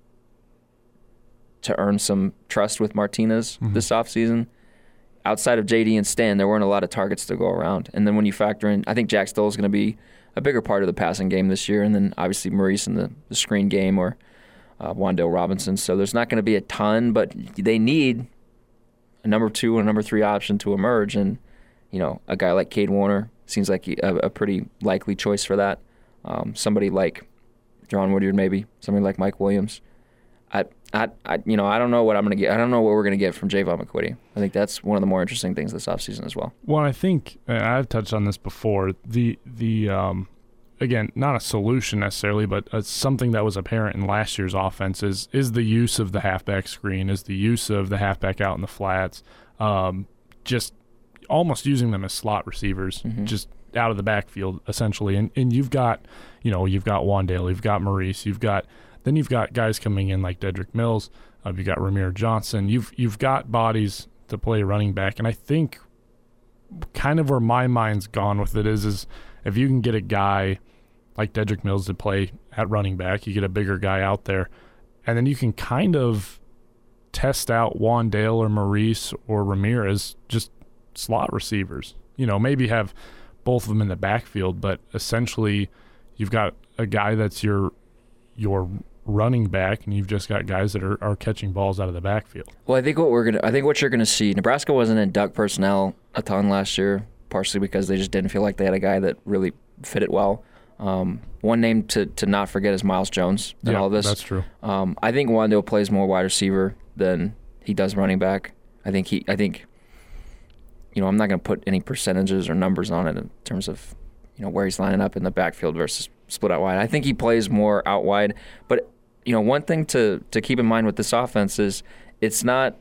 to earn some trust with Martinez mm-hmm. this offseason. Outside of J D and Stan, there weren't a lot of targets to go around. And then when you factor in, I think Jack Stoll is going to be a bigger part of the passing game this year, and then obviously Maurice in the, the screen game or uh, Wan'Dale Robinson. So there's not going to be a ton, but they need a number two and a number three option to emerge. And, you know, a guy like Cade Warner seems like a, a pretty likely choice for that. Um, somebody like Jerron Woodyard maybe, somebody like Mike Williams. I, I, I, you know, I don't know what I'm going to get. I don't know what we're going to get from Javon McCourty. I think that's one of the more interesting things this offseason as well. Well, I think, and I've touched on this before, the, the um, again, not a solution necessarily, but uh, something that was apparent in last year's offense is, is the use of the halfback screen, is the use of the halfback out in the flats, um, just almost using them as slot receivers, mm-hmm. just out of the backfield, essentially. And, and you've got, you know, you've got Wan'Dale, you've got Maurice, you've got Then you've got guys coming in like Dedrick Mills. Uh, you've got Ramir Johnson. You've you've got bodies to play running back. And I think kind of where my mind's gone with it is, is if you can get a guy like Dedrick Mills to play at running back, you get a bigger guy out there, and then you can kind of test out Wan'Dale or Maurice or Ramir as just slot receivers. You know, maybe have both of them in the backfield, but essentially you've got a guy that's your your running back, and you've just got guys that are, are catching balls out of the backfield. Well, I think what we're gonna, I think what you're gonna see, Nebraska wasn't in duck personnel a ton last year, partially because they just didn't feel like they had a guy that really fit it well. Um, one name to, to not forget is Miles Jones in yeah, all of this. That's true. Um, I think Wan'Dale plays more wide receiver than he does running back. I think he, I think, you know, I'm not gonna put any percentages or numbers on it in terms of, you know, where he's lining up in the backfield versus split out wide. I think he plays more out wide, but you know, one thing to, to keep in mind with this offense is it's not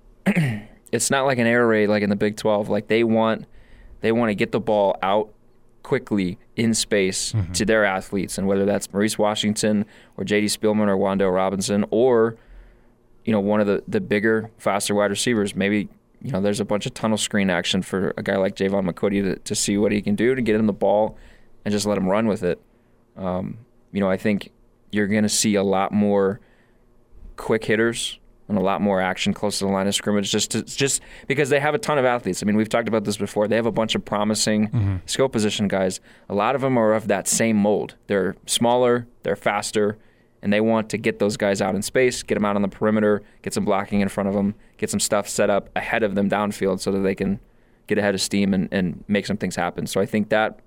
it's not like an air raid like in the Big twelve. Like they want they want to get the ball out quickly in space mm-hmm. to their athletes, and whether that's Maurice Washington or J D Spielman or Wan'Dale Robinson or you know one of the, the bigger, faster wide receivers. Maybe you know there's a bunch of tunnel screen action for a guy like Javon McCourty to, to see what he can do to get him the ball and just let him run with it. Um, you know, I think you're going to see a lot more quick hitters and a lot more action close to the line of scrimmage just to, just because they have a ton of athletes. I mean, we've talked about this before. They have a bunch of promising mm-hmm. skill position guys. A lot of them are of that same mold. They're smaller, they're faster, and they want to get those guys out in space, get them out on the perimeter, get some blocking in front of them, get some stuff set up ahead of them downfield so that they can, get ahead of steam and, and make some things happen. So I think that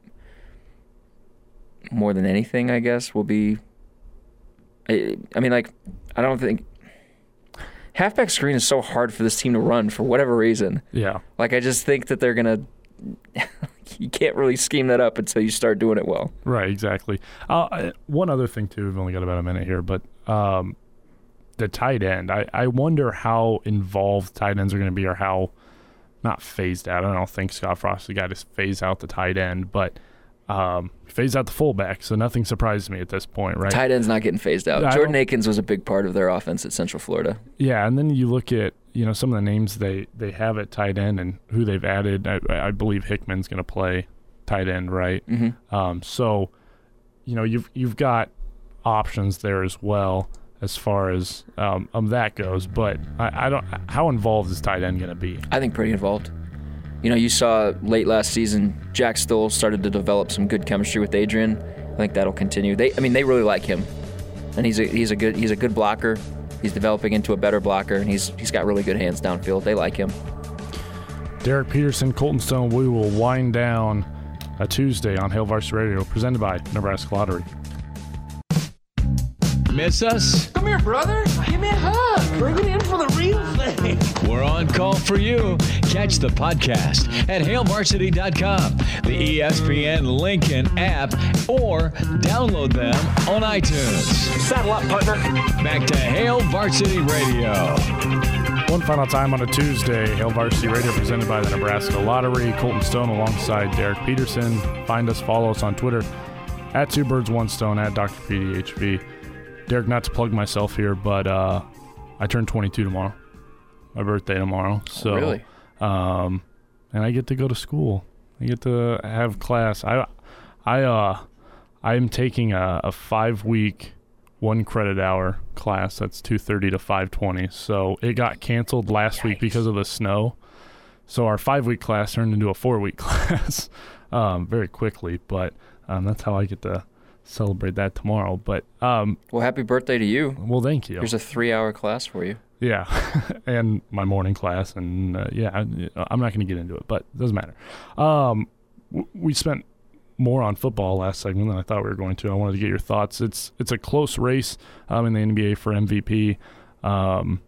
more than anything, I guess, will be. I, I mean, like, I don't think halfback screen is so hard for this team to run for whatever reason. Yeah. Like, I just think that they're gonna. You can't really scheme that up until you start doing it well. Right, exactly. Uh, I, one other thing, too, we've only got about a minute here, but um, the tight end, I, I wonder how involved tight ends are going to be or how, not phased out. I don't think Scott Frost is the guy to phase out the tight end, but um, phase out the fullback, so nothing surprises me at this point, right? Tight end's not getting phased out. I Jordan don't- Akins was a big part of their offense at Central Florida. Yeah, and then you look at, you know, some of the names they, they have at tight end and who they've added. I, I believe Hickman's going to play tight end, right? Mm-hmm. Um, so, you know, you've you've got options there as well as far as um, um that goes. But I, I don't. How involved is tight end going to be? I think pretty involved. You know, you saw late last season, Jack Stoll started to develop some good chemistry with Adrian. I think that'll continue. They, I mean, they really like him, and he's a he's a good he's a good blocker. He's developing into a better blocker, and he's he's got really good hands downfield. They like him. Derek Peterson, Colton Stone. We will wind down a Tuesday on Hail Varsity Radio, presented by Nebraska Lottery. Miss us? Come here, brother. Give me a hug. Bring it in for the real thing. We're on call for you. Catch the podcast at hail varsity dot com, the E S P N Lincoln app, or download them on iTunes. Saddle up, partner. Back to Hail Varsity Radio. One final time on a Tuesday, Hail Varsity Radio presented by the Nebraska Lottery. Colton Stone alongside Derek Peterson. Find us, follow us on Twitter at Two Birds One Stone, at Doctor P D H V. Derek, not to plug myself here, but uh, I turn twenty-two tomorrow. My birthday tomorrow. So, Really? Um, and I get to go to school. I get to have class. I, I, uh, I'm taking a, a five-week, one credit hour class. That's two thirty to five twenty. So it got canceled last week because of the snow. So our five-week class turned into a four-week class um, very quickly. But um, that's how I get to celebrate that tomorrow. But um, Well, happy birthday to you. well, thank you. Here's a three-hour class for you. Yeah, and my morning class, and uh, yeah, I, I'm not going to get into it, but it doesn't matter. Um, w- we spent more on football last segment than I thought we were going to. I wanted to get your thoughts. It's it's a close race um, in the N B A for M V P. Um,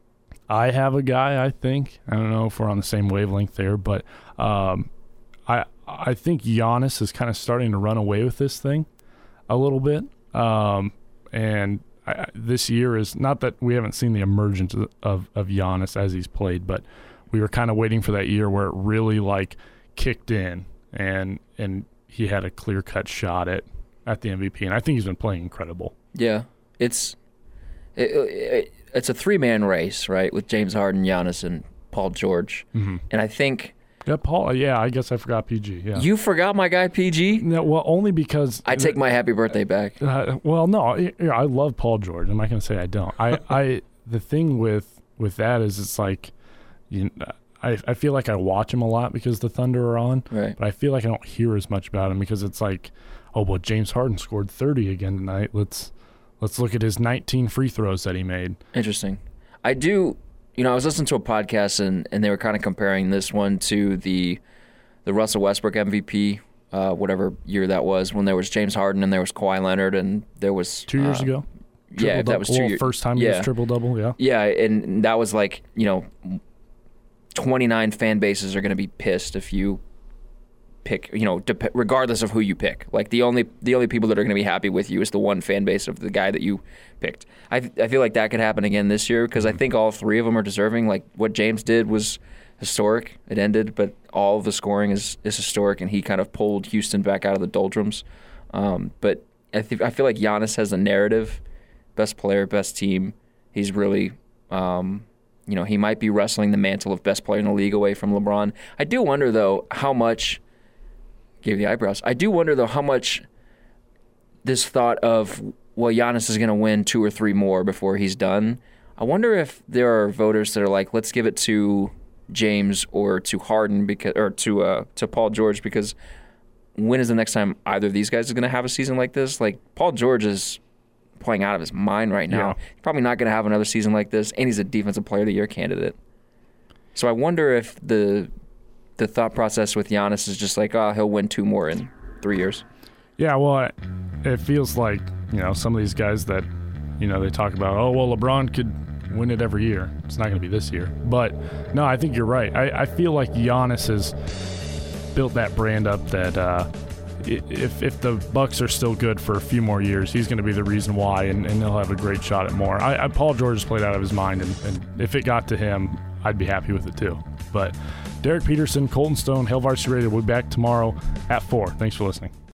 I have a guy, I think. I don't know if we're on the same wavelength there, but um, I I think Giannis is kind of starting to run away with this thing a little bit, um, and. I, this year is not that we haven't seen the emergence of, of, of Giannis as he's played, but we were kind of waiting for that year where it really like kicked in and and he had a clear cut shot at, at the M V P, and I think he's been playing incredible. Yeah, it's it, it, it's a three man race, right? With James Harden, Giannis, and Paul George, Mm-hmm. and I think Yeah, Paul. Yeah, I guess I forgot P G. Yeah. you forgot my guy P G. No, well, only because I take my happy birthday back. Uh, well, no, I, I love Paul George. I'm not going to say I don't. I, I the thing with with that is it's like, you know, I I feel like I watch him a lot because the Thunder are on, Right. but I feel like I don't hear as much about him because it's like, oh well, James Harden scored thirty again tonight. Let's let's look at his nineteen free throws that he made. Interesting. I do. You know, I was listening to a podcast and, and they were kind of comparing this one to the the Russell Westbrook M V P, uh, whatever year that was, when there was James Harden and there was Kawhi Leonard and there was Two years uh, ago. Yeah, if that was two well, years. first time he yeah. was triple double. Yeah. Yeah, and that was like, you know, twenty-nine fan bases are going to be pissed if you pick, you know, dep- regardless of who you pick. Like the only the only people that are going to be happy with you is the one fan base of the guy that you picked. I I feel like that could happen again this year because I think all three of them are deserving. Like what James did was historic. It ended, but all of the scoring is, is historic, and he kind of pulled Houston back out of the doldrums. Um, but I think I feel like Giannis has a narrative, best player, best team. He's really, um, you know, he might be wrestling the mantle of best player in the league away from LeBron. I do wonder though how much. Gave the eyebrows. I do wonder though how much this thought of, well, Giannis is going to win two or three more before he's done. I wonder if there are voters that are like, let's give it to James or to Harden because, or to uh, to Paul George because when is the next time either of these guys is going to have a season like this? Like Paul George is playing out of his mind right now. Yeah. He's probably not going to have another season like this, and he's a Defensive Player of the Year candidate. So I wonder if the the thought process with Giannis is just like, oh, he'll win two more in three years. Yeah, well, it feels like, you know, some of these guys that, you know, they talk about, oh, well, LeBron could win it every year. It's not going to be this year. But, no, I think you're right. I, I feel like Giannis has built that brand up that uh, if if the Bucks are still good for a few more years, he's going to be the reason why, and, and they'll have a great shot at more. I, I Paul George has played out of his mind, and, and if it got to him, I'd be happy with it too. But Derek Peterson, Colton Stone, Hail Varsity Radio, we'll be back tomorrow at four. Thanks for listening.